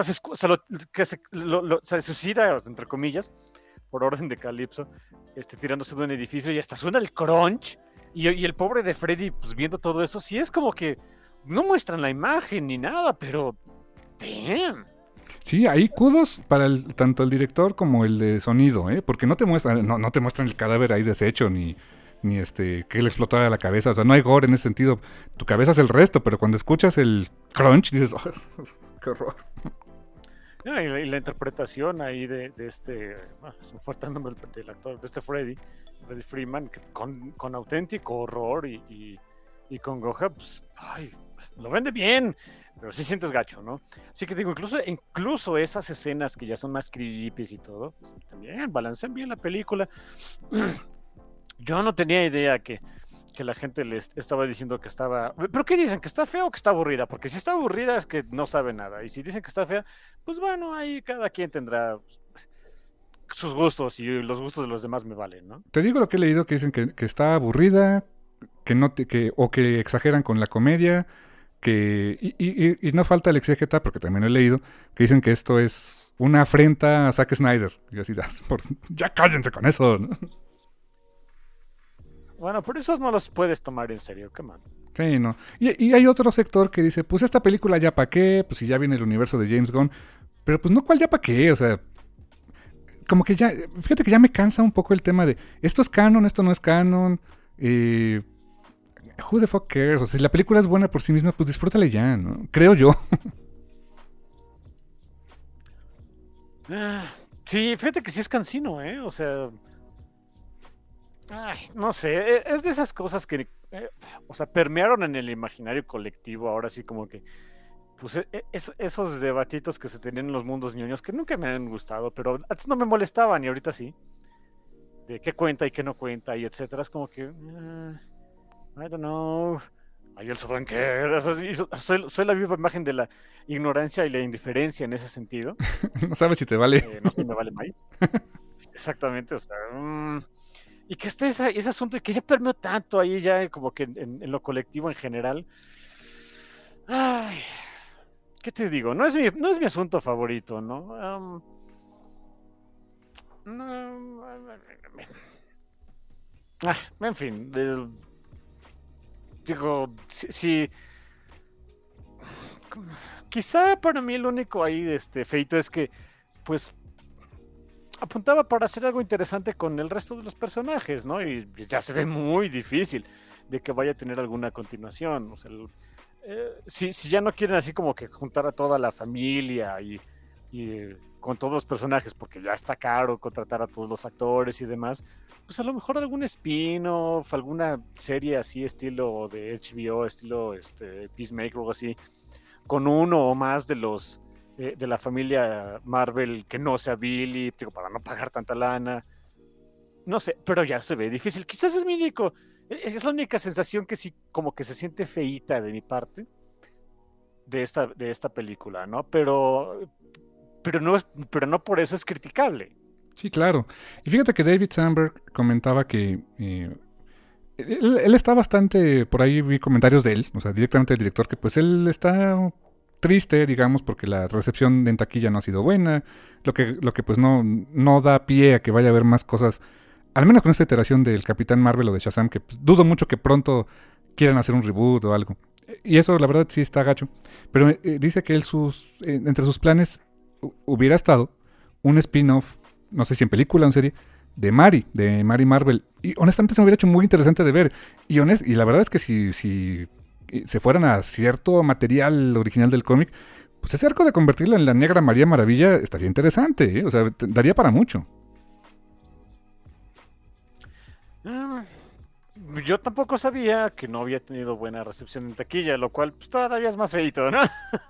se suicida, entre comillas, por orden de Calypso, tirándose de un edificio y hasta suena el crunch, y el pobre de Freddy, pues viendo todo eso, sí es como que no muestran la imagen ni nada, pero... ¡Damn! Sí, hay kudos para tanto el director como el de sonido, porque no te muestran el cadáver ahí deshecho, ni que le explotara la cabeza, o sea, no hay gore en ese sentido. Tu cabeza es el resto, pero cuando escuchas el crunch dices, qué horror. Y la interpretación ahí de se me fue el nombre del actor, de Freddy Freeman, que con auténtico horror y congoja, pues, lo vende bien, pero sí sientes gacho, ¿no? Así que digo, incluso esas escenas que ya son más creepy y todo, pues, también balancean bien la película. Yo no tenía idea que la gente les estaba diciendo que estaba... ¿Pero qué dicen? ¿Que está fea o que está aburrida? Porque si está aburrida es que no sabe nada. Y si dicen que está fea, pues bueno, ahí cada quien tendrá sus gustos y los gustos de los demás me valen, ¿no? Te digo lo que he leído, que dicen que está aburrida, o que exageran con la comedia, y no falta el exégeta, porque también lo he leído, que dicen que esto es una afrenta a Zack Snyder. Y así, ya cállense con eso, ¿no? Bueno, por esos no los puedes tomar en serio, qué mal. Sí, no. Y hay otro sector que dice, pues esta película ya pa' qué, pues si ya viene el universo de James Gunn, pero pues no cuál ya pa' qué, o sea, como que ya, fíjate que ya me cansa un poco el tema de, esto es canon, esto no es canon, who the fuck cares, o sea, si la película es buena por sí misma, pues disfrútale ya, ¿no? Creo yo. Sí, fíjate que sí es cansino, ¿eh? O sea, ay, no sé, es de esas cosas que, o sea, permearon en el imaginario colectivo, ahora sí como que, pues esos debatitos que se tenían en los mundos ñoños que nunca me han gustado, pero antes no me molestaban y ahorita sí, de qué cuenta y qué no cuenta y etcétera, es como que, I don't know, I also don't care, o sea, soy la viva imagen de la ignorancia y la indiferencia en ese sentido, No sabes si te vale. no sé, me vale más. Exactamente, o sea, y que esté ese asunto y que ya permeó tanto ahí ya como que en lo colectivo en general. Ay, ¿qué te digo? No es mi asunto favorito, ¿no? No, en fin, digo, sí, quizá para mí el único ahí feito es que, pues, apuntaba para hacer algo interesante con el resto de los personajes, ¿no? Y ya se ve muy difícil de que vaya a tener alguna continuación. O sea, si ya no quieren así como que juntar a toda la familia y con todos los personajes, porque ya está caro contratar a todos los actores y demás, pues a lo mejor algún spin-off, alguna serie así estilo de HBO, estilo Peacemaker o algo así, con uno o más de los de la familia Marvel que no sea Billy, digo, para no pagar tanta lana. No sé, pero ya se ve difícil. Quizás es mi único, es la única sensación que sí, como que se siente feíta de mi parte de esta película, ¿no? Pero no por eso es criticable. Sí, claro. Y fíjate que David Sandberg comentaba que él está bastante, por ahí vi comentarios de él, o sea, directamente del director, que pues él está triste, digamos, porque la recepción en taquilla no ha sido buena, lo que pues no da pie a que vaya a haber más cosas, al menos con esta iteración del Capitán Marvel o de Shazam, que pues, dudo mucho que pronto quieran hacer un reboot o algo. Y eso, la verdad, sí está gacho. Pero dice que él entre sus planes hubiera estado un spin-off, no sé si en película o en serie, de Mary Marvel. Y honestamente se me hubiera hecho muy interesante de ver. Y la verdad es que si se fueran a cierto material original del cómic, pues ese arco de convertirla en la Negra María Maravilla estaría interesante, ¿eh? O sea, daría para mucho. Yo tampoco sabía que no había tenido buena recepción en taquilla, lo cual pues, todavía es más feito, ¿no?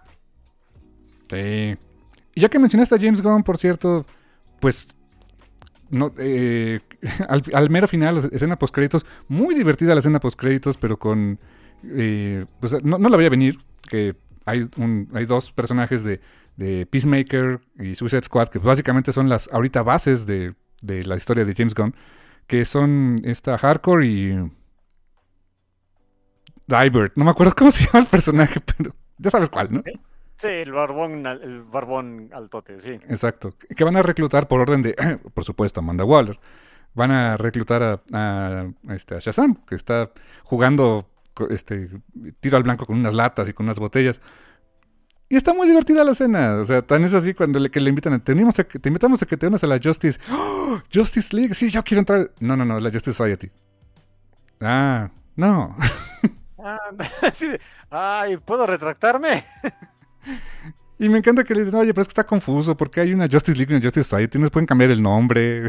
Sí. Y ya que mencionaste a James Gunn, por cierto, pues no, al mero final, escena postcréditos, muy divertida la escena postcréditos, pero con pues no la veía venir, que hay dos personajes de Peacemaker y Suicide Squad, que básicamente son las ahorita bases de la historia de James Gunn, que son esta Hardcore y Divert. No me acuerdo cómo se llama el personaje, pero ya sabes cuál, ¿no? Sí, el barbón altote, sí. Exacto. Que van a reclutar por orden de, por supuesto, Amanda Waller. Van a reclutar a Shazam, que está jugando tiro al blanco con unas latas y con unas botellas. Y está muy divertida la escena. O sea, tan es así cuando le invitan. Te invitamos a que te unas a la Justice. ¡Oh! Justice League. Sí, yo quiero entrar. No, la Justice Society. Ah, no. Sí, ay, ¿puedo retractarme? Y me encanta que le dicen, oye, pero es que está confuso, porque hay una Justice League y una Justice Society, nos pueden cambiar el nombre.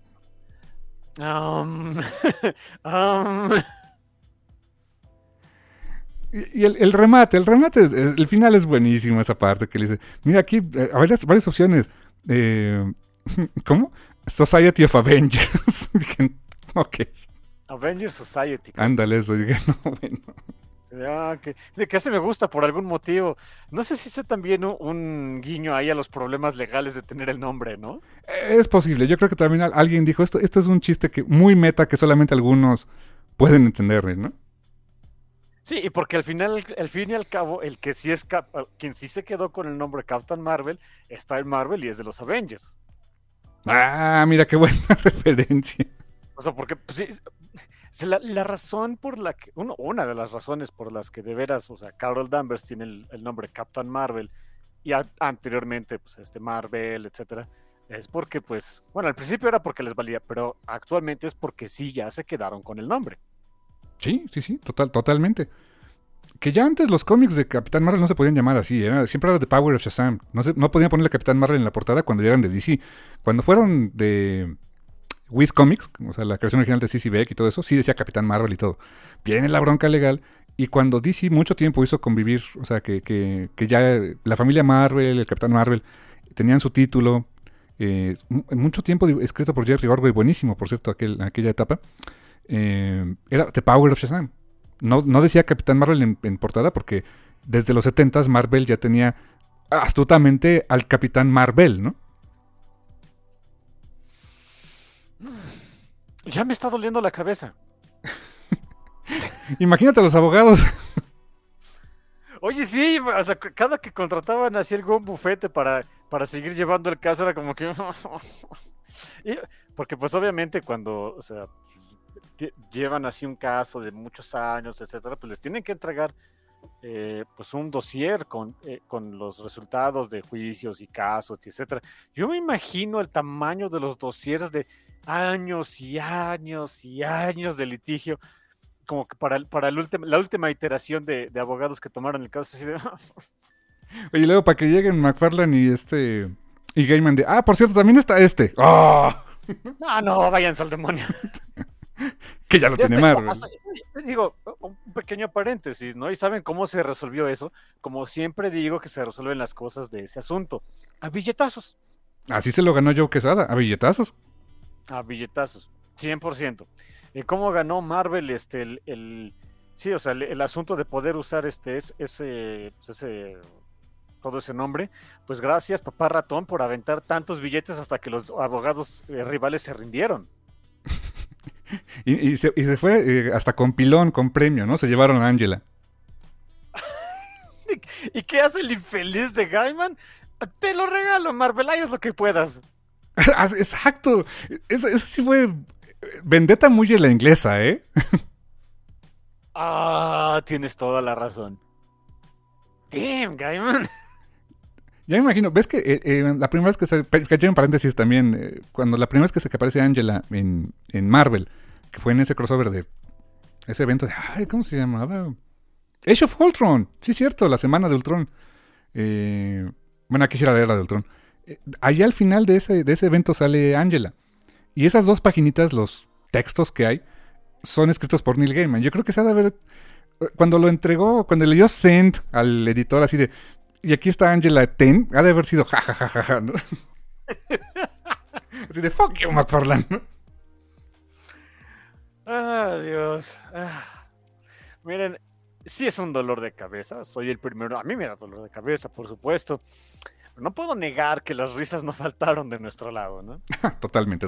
Y el remate, el final es buenísimo, esa parte que le dice, mira aquí, hay varias opciones. ¿Cómo? Society of Avengers. Dije, ok. Avengers Society. Ándale, eso. Dije, no, bueno. De que se me gusta por algún motivo. No sé si es también un guiño ahí a los problemas legales de tener el nombre, ¿no? Es posible. Yo creo que también alguien dijo, esto es un chiste muy meta que solamente algunos pueden entender, ¿no? Sí, y porque al fin y al cabo, el que sí es quien sí se quedó con el nombre Captain Marvel está en Marvel y es de los Avengers. Ah, mira qué buena referencia. O sea, porque pues, sí, la razón por la que, una de las razones por las que de veras, o sea, Carol Danvers tiene el nombre Captain Marvel y anteriormente, pues, Marvel, etcétera, es porque, pues, bueno, al principio era porque les valía, pero actualmente es porque sí ya se quedaron con el nombre. Sí, totalmente. Que ya antes los cómics de Capitán Marvel no se podían llamar así, siempre era The Power of Shazam. No podían ponerle Capitán Marvel en la portada cuando ya eran de DC. Cuando fueron de Wiz Comics, o sea, la creación original de CC Beck y todo eso, sí decía Capitán Marvel y todo. Viene la bronca legal y cuando DC mucho tiempo hizo convivir, o sea, que ya la familia Marvel, el Capitán Marvel, tenían su título, mucho tiempo escrito por Jerry Ordway, buenísimo, por cierto, aquella etapa, era The Power of Shazam. No decía Capitán Marvel en portada porque desde los 70s Marvel ya tenía astutamente al Capitán Marvel, ¿no? Ya me está doliendo la cabeza. Imagínate a los abogados. Oye, sí, o sea, cada que contrataban así algún bufete para seguir llevando el caso era como que... porque pues obviamente cuando, o sea, llevan así un caso de muchos años, etcétera, pues les tienen que entregar pues un dossier con los resultados de juicios y casos, etcétera. Yo me imagino el tamaño de los dossiers de años y años y años de litigio, como que para la última iteración de abogados que tomaron el caso. Así de... Oye, luego para que lleguen McFarlane y Gaiman de, por cierto, también está este. ¡Oh! No, váyanse al demonio. Que ya lo tiene Marvel. Digo, un pequeño paréntesis, ¿no? ¿Y saben cómo se resolvió eso? Como siempre digo que se resuelven las cosas de ese asunto. A billetazos. Así se lo ganó Joe Quesada, a billetazos. A billetazos, 100%. ¿Cómo ganó Marvel sí, o sea, el asunto de poder usar todo ese nombre? Pues gracias, papá ratón, por aventar tantos billetes hasta que los abogados rivales se rindieron. Y se fue hasta con pilón, con premio, ¿no? Se llevaron a Angela. ¿Y qué hace el infeliz de Gaiman? Te lo regalo, Marvel, ahí es lo que puedas. Exacto. Eso sí fue vendetta muy en la inglesa, ¿eh? Tienes toda la razón. Damn, Gaiman. Ya me imagino, ves que la primera vez que en paréntesis también, cuando la primera vez que aparece Angela en Marvel, que fue en ese crossover de ese evento de, ¿cómo se llamaba? Age of Ultron, sí, cierto, la semana de Ultron. Bueno, aquí sí era la era de Ultron. Allá al final de ese evento sale Angela. Y esas dos paginitas, los textos que hay, son escritos por Neil Gaiman. Yo creo que se ha de haber... Cuando lo entregó, cuando le dio send al editor así de... Y aquí está Angela Ten, ha de haber sido jajajaja, ¿no? Así de fuck you, McFarlane, ¿no? Dios. Miren, sí es un dolor de cabeza, soy el primero. A mí me da dolor de cabeza, por supuesto. Pero no puedo negar que las risas no faltaron de nuestro lado, ¿no? Totalmente.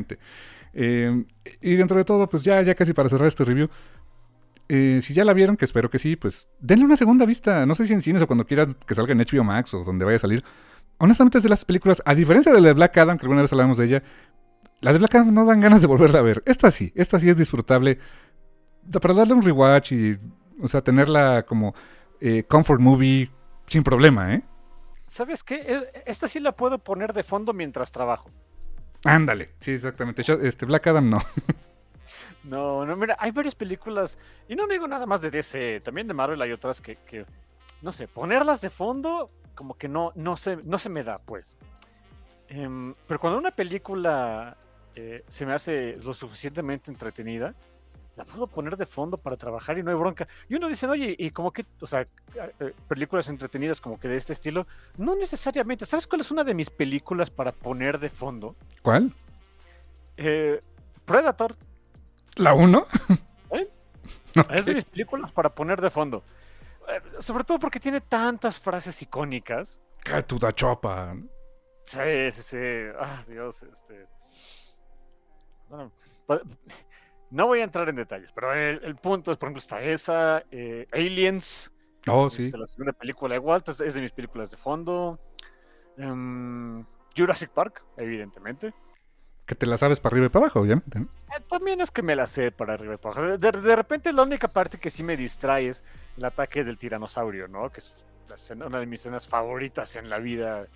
Y dentro de todo, pues ya casi para cerrar este review, si ya la vieron, que espero que sí, pues denle una segunda vista. No sé si en cines o cuando quieras que salga en HBO Max o donde vaya a salir. Honestamente es de las películas, a diferencia de la de Black Adam, que alguna vez hablamos de ella, la de Black Adam no dan ganas de volverla a ver. Esta sí es disfrutable para darle un rewatch y, o sea, tenerla como comfort movie sin problema, ¿eh? ¿Sabes qué? Esta sí la puedo poner de fondo mientras trabajo. Ándale, sí, exactamente. Black Adam no. No, mira, hay varias películas, y no digo nada más de DC, también de Marvel hay otras que no sé, ponerlas de fondo como que no se me da, pues. Pero cuando una película se me hace lo suficientemente entretenida, la puedo poner de fondo para trabajar y no hay bronca. Y uno dice, oye, y como que, o sea, películas entretenidas como que de este estilo, no necesariamente. ¿Sabes cuál es una de mis películas para poner de fondo? ¿Cuál? Predator. ¿La 1? Okay. Es de mis películas para poner de fondo. Sobre todo porque tiene tantas frases icónicas. ¡Qué tuda chopa! Sí. Dios, Bueno, No voy a entrar en detalles, pero el punto es, por ejemplo, está esa, Aliens, Oh, sí. la segunda película de Walt, es de mis películas de fondo. Jurassic Park, evidentemente. Que te la sabes para arriba y para abajo, obviamente, ¿no? También es que me la sé para arriba y para abajo. De repente la única parte que sí me distrae es el ataque del tiranosaurio, ¿no? Que es una de mis escenas favoritas en la vida.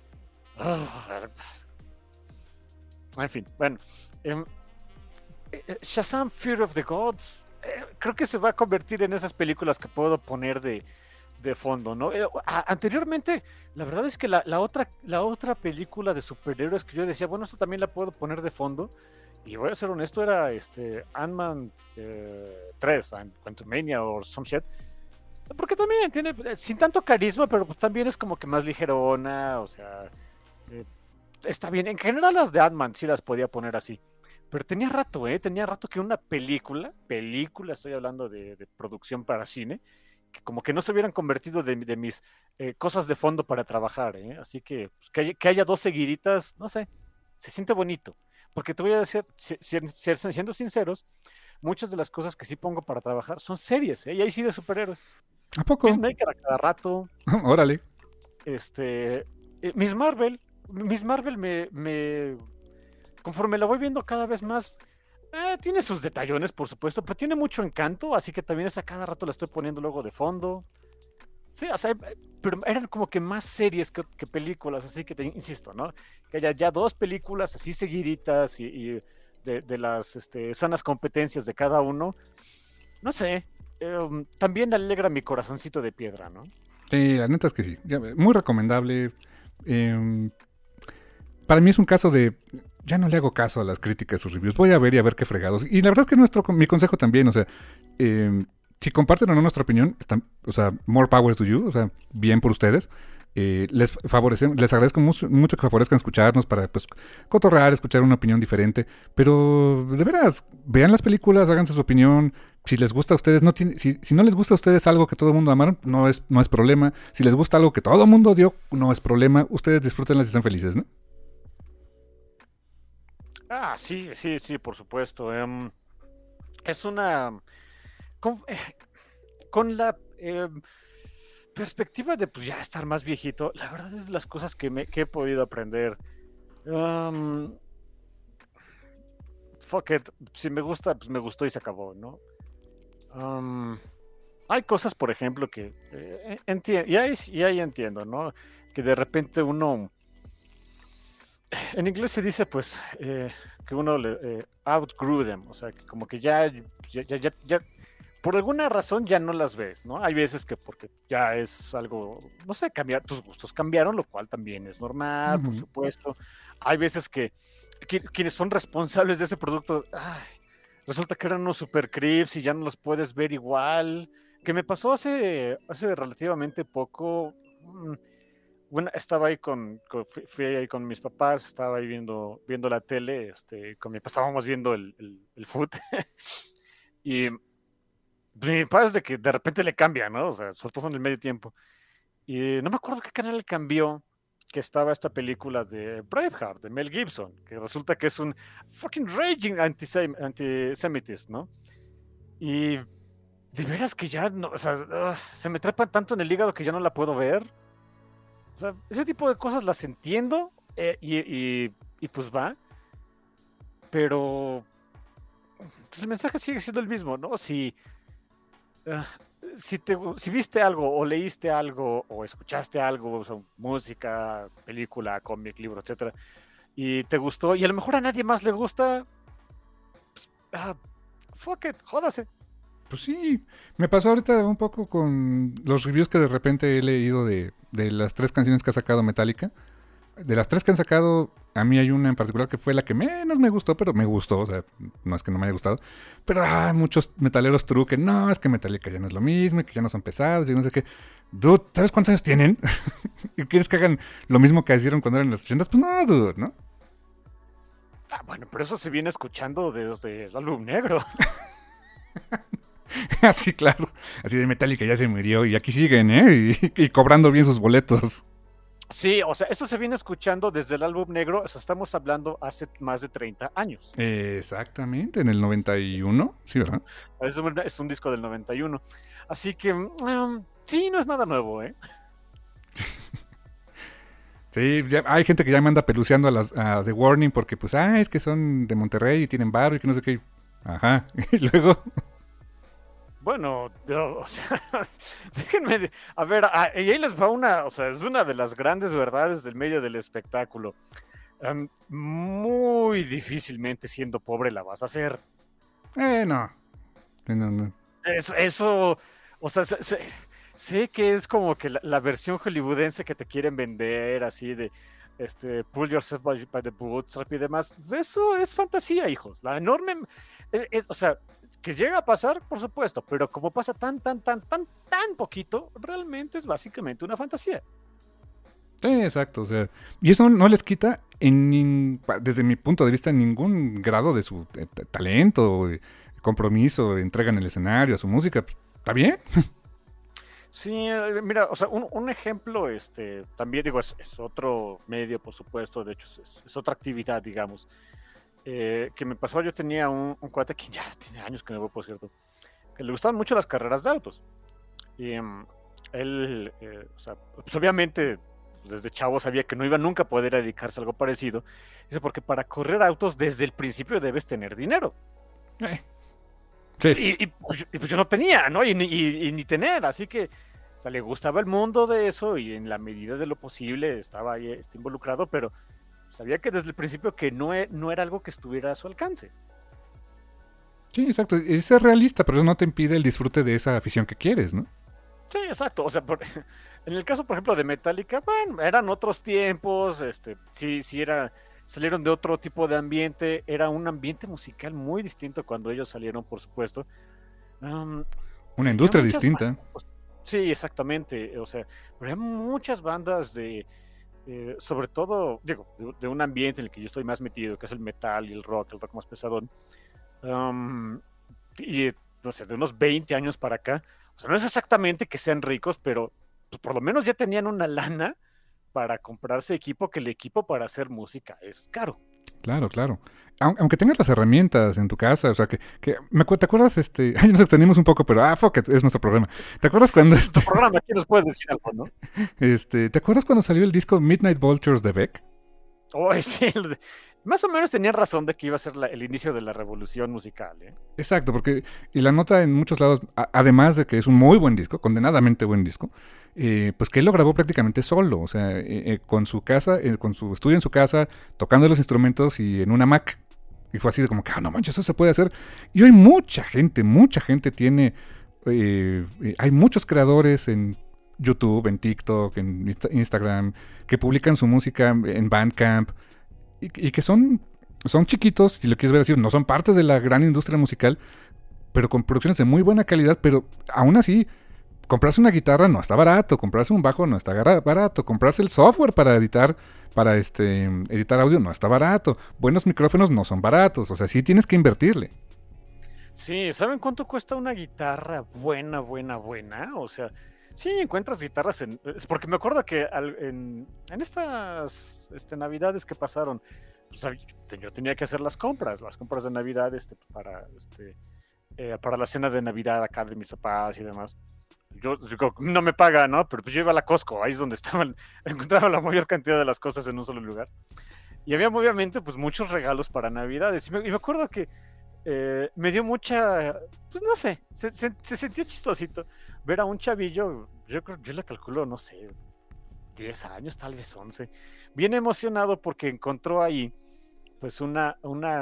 En fin, bueno. Shazam Fear of the Gods. Creo que se va a convertir en esas películas que puedo poner de fondo, ¿no? Anteriormente, la verdad es que la otra película de superhéroes que yo decía, bueno, esto también la puedo poner de fondo. Y voy a ser honesto, era Ant-Man 3, Quantumania o some shit. Porque también tiene, sin tanto carisma, pero pues también es como que más ligerona, o sea, está bien. En general las de Ant-Man sí las podía poner así. Pero tenía rato que una película, estoy hablando de producción para cine, que como que no se hubieran convertido de mis cosas de fondo para trabajar, ¿eh? Así que, pues, que haya dos seguiditas, no sé, se siente bonito. Porque te voy a decir, siendo sinceros, muchas de las cosas que sí pongo para trabajar son series, ¿eh? Y ahí sí de superhéroes. ¿A poco? Peacemaker a cada rato. Órale. Miss Marvel conforme la voy viendo cada vez más, tiene sus detallones, por supuesto, pero tiene mucho encanto, así que también a cada rato la estoy poniendo luego de fondo. Sí, o sea, pero eran como que más series que películas, así que te insisto, ¿no? Que haya ya dos películas así seguiditas y de las sanas competencias de cada uno. No sé, también alegra mi corazoncito de piedra, ¿no? Sí, la neta es que sí. Muy recomendable. Para mí es un caso de... Ya no le hago caso a las críticas, sus reviews. Voy a ver y a ver qué fregados. Y la verdad es que mi consejo también, o sea... si comparten o no nuestra opinión, o sea, more power to you, o sea, bien por ustedes. Les agradezco mucho que favorezcan escucharnos para, pues, cotorrear, escuchar una opinión diferente. Pero, de veras, vean las películas, háganse su opinión. Si les gusta a ustedes, si no les gusta a ustedes algo que todo el mundo amaron, no es problema. Si les gusta algo que todo el mundo odió, no es problema. Ustedes disfrútenlas y están felices, ¿no? Sí, por supuesto. Es una... Con la perspectiva de pues ya estar más viejito, la verdad es de las cosas que he podido aprender. Fuck it, si me gusta, pues me gustó y se acabó, ¿no? Hay cosas, por ejemplo, que entiendo, y ahí entiendo, ¿no? Que de repente uno, en inglés se dice, pues, que uno outgrew them, o sea, que como que ya por alguna razón ya no las ves, ¿no? Hay veces que porque ya es algo, no sé, tus gustos cambiaron, lo cual también es normal, por supuesto. Hay veces que quienes son responsables de ese producto, resulta que eran unos super creeps y ya no los puedes ver igual. Que me pasó hace relativamente poco. Bueno, estaba ahí fui ahí con mis papás, estaba ahí viendo la tele, con mi papá estábamos viendo el foot. Y mi papá es de que de repente le cambia, ¿no? O sea, sobre todo en el medio tiempo. Y no me acuerdo qué canal le cambió, que estaba esta película de Braveheart, de Mel Gibson, que resulta que es un fucking raging antisemitist, ¿no? Y de veras que ya, no, o sea, se me trepan tanto en el hígado que ya no la puedo ver. O sea, ese tipo de cosas las entiendo y pues va. Pero pues el mensaje sigue siendo el mismo, ¿no? Si viste algo o leíste algo o escuchaste algo, o sea, música, película, cómic, libro, etcétera, y te gustó y a lo mejor a nadie más le gusta, pues, fuck it, jódase. Pues sí, me pasó ahorita un poco con los reviews que de repente he leído de las 3 canciones que ha sacado Metallica. De las 3 que han sacado, a mí hay una en particular que fue la que menos me gustó, pero me gustó, o sea, no es que no me haya gustado. Pero muchos metaleros true que no, es que Metallica ya no es lo mismo, y que ya no son pesados, y no sé qué. Dude, ¿sabes cuántos años tienen? ¿Y quieres que hagan lo mismo que hicieron cuando eran en los 80s? Pues no, dude, ¿no? Bueno, pero eso se viene escuchando desde el álbum negro. Así, claro. Así de Metallica ya se murió y aquí siguen, ¿eh? Y cobrando bien sus boletos. Sí, o sea, eso se viene escuchando desde el álbum negro, o sea, estamos hablando hace más de 30 años. Exactamente, en el 91, sí, ¿verdad? Es un disco del 91. Así que, sí, no es nada nuevo, ¿eh? Sí, hay gente que ya me anda peluceando a The Warning porque pues, es que son de Monterrey y tienen barrio y que no sé qué. Ajá, y luego... Bueno, o sea, déjenme, a ver, y ahí les va o sea, es una de las grandes verdades del medio del espectáculo. Muy difícilmente siendo pobre la vas a hacer. No. No, no. Eso, o sea, sé que es como que la versión hollywoodense que te quieren vender, así de, pull yourself by the bootstrap y demás. Eso es fantasía, hijos. La enorme, o sea, que llega a pasar, por supuesto, pero como pasa tan poquito, realmente es básicamente una fantasía. Exacto, o sea, y eso no les quita, desde mi punto de vista, ningún grado de su talento, compromiso, entrega en el escenario, a su música. Pues, ¿está bien? Sí, mira, o sea, un ejemplo, también digo, es otro medio, por supuesto, de hecho, es otra actividad, digamos, que me pasó. Yo tenía un cuate que ya tiene años que me voy, por cierto, que le gustaban mucho las carreras de autos. Y él, o sea, pues obviamente, pues desde chavo sabía que no iba nunca a poder dedicarse a algo parecido. Dice, porque para correr autos desde el principio debes tener dinero. Sí. Pues yo no tenía, ¿no? Y ni tener, así que, o sea, le gustaba el mundo de eso y en la medida de lo posible estaba ahí involucrado, pero sabía que desde el principio que no era algo que estuviera a su alcance. Sí, exacto. Es ser realista, pero eso no te impide el disfrute de esa afición que quieres, ¿no? Sí, exacto. O sea, en el caso, por ejemplo, de Metallica, bueno, eran otros tiempos, sí, salieron de otro tipo de ambiente, era un ambiente musical muy distinto cuando ellos salieron, por supuesto. Una Había industria muchas distinta. bandas, sí, exactamente. O sea, pero había muchas bandas sobre todo, digo, de un ambiente en el que yo estoy más metido, que es el metal y el rock más pesadón. Y, no sé, de unos 20 años para acá. O sea, no es exactamente que sean ricos, pero pues, por lo menos ya tenían una lana para comprarse equipo, que el equipo para hacer música es caro. Claro, claro. Aunque tengas las herramientas en tu casa, o sea, ¿te acuerdas? Ay, nos extendimos un poco, pero fuck it, es nuestro problema. ¿Te acuerdas cuando Es tu programa, aquí nos puedes decir algo, ¿no? ¿te acuerdas cuando salió el disco Midnight Vultures de Beck? Oh, sí, más o menos tenían razón de que iba a ser el inicio de la revolución musical, ¿eh? Exacto, y la nota en muchos lados, además de que es un muy buen disco, condenadamente buen disco, pues que él lo grabó prácticamente solo, o sea, con su casa, con su estudio en su casa, tocando los instrumentos y en una Mac. Y fue así de como que, no manches, eso se puede hacer. Y hoy mucha gente tiene, hay muchos creadores en YouTube, en TikTok, en Instagram, que publican su música en Bandcamp y que son chiquitos, si lo quieres ver así, no son parte de la gran industria musical, pero con producciones de muy buena calidad, pero aún así, comprarse una guitarra no está barato, comprarse un bajo no está barato, comprarse el software para editar audio no está barato, buenos micrófonos no son baratos, o sea, sí tienes que invertirle. Sí, ¿saben cuánto cuesta una guitarra buena? O sea, sí encuentras guitarras porque me acuerdo que en estas navidades que pasaron, pues, yo tenía que hacer las compras de Navidad para la cena de Navidad acá de mis papás y demás. Yo no me paga, ¿no? Pero pues yo iba a la Costco, ahí es donde encontraba la mayor cantidad de las cosas en un solo lugar. Y había obviamente pues muchos regalos para Navidades. Y me acuerdo que me dio mucha, pues no sé, se sintió chistosito ver a un chavillo, yo le calculo, no sé, 10 años, tal vez 11, bien emocionado porque encontró ahí pues una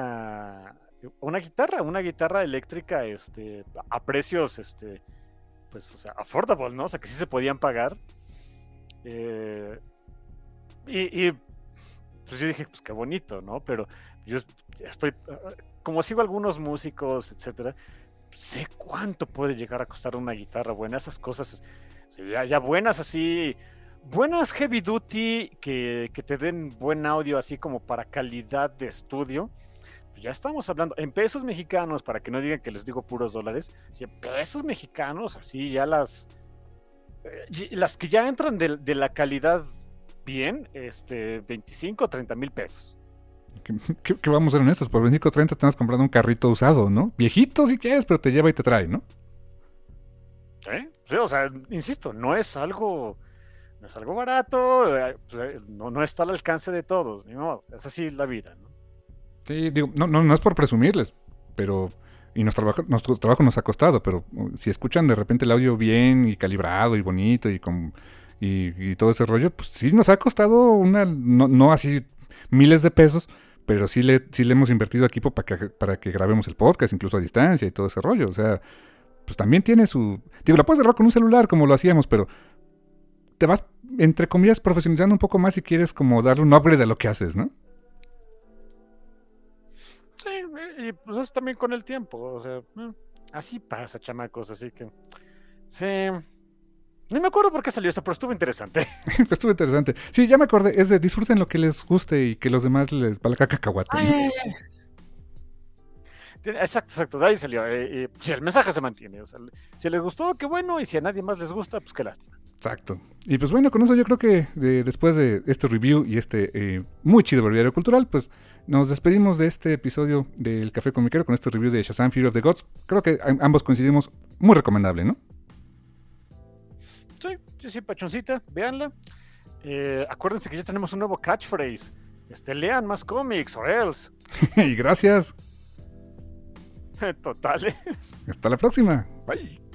guitarra eléctrica a precios pues, o sea, affordable, ¿no? O sea, que sí se podían pagar. Y pues yo dije, pues qué bonito, ¿no? Pero yo estoy, como sigo algunos músicos, etcétera, sé cuánto puede llegar a costar una guitarra buena, esas cosas, ya buenas así, buenas heavy duty, que te den buen audio así como para calidad de estudio. Ya estamos hablando en pesos mexicanos, para que no digan que les digo puros dólares, si en pesos mexicanos, así ya las que ya entran de la calidad bien, 25 o 30 mil pesos. Que vamos a ser honestos, por 25 o 30 te estás comprando un carrito usado, ¿no? Viejito si quieres, pero te lleva y te trae, ¿no? Sí, o sea, insisto, no es algo barato, no está al alcance de todos, ni modo, es así la vida, ¿no? Sí, digo, no es por presumirles, pero... Y nuestro trabajo nos ha costado, pero si escuchan de repente el audio bien y calibrado y bonito y todo ese rollo, pues sí nos ha costado no así miles de pesos, pero sí le hemos invertido equipo para que grabemos el podcast, incluso a distancia y todo ese rollo. O sea, pues también tiene su... Digo, la puedes grabar con un celular como lo hacíamos, pero te vas, entre comillas, profesionalizando un poco más si quieres como darle un upgrade a lo que haces, ¿no? Sí, y pues eso también con el tiempo, o sea, así pasa, chamacos, así que... Sí... No me acuerdo por qué salió esto, pero estuvo interesante. Pues estuvo interesante. Sí, ya me acordé. Es de disfruten lo que les guste y que los demás les valga cacahuate, ¿no? Exacto, de ahí salió. Si el mensaje se mantiene, o sea, si les gustó, qué bueno, y si a nadie más les gusta, pues qué lástima. Exacto. Y pues bueno, con eso yo creo que después de este review y muy chido breviario cultural, pues nos despedimos de este episodio del Café Comiquero con este review de Shazam Fury of the Gods. Creo que ambos coincidimos, muy recomendable, ¿no? Sí, pachoncita, véanla. Acuérdense que ya tenemos un nuevo catchphrase. Lean más cómics, or else. Y gracias. Totales. Hasta la próxima. Bye.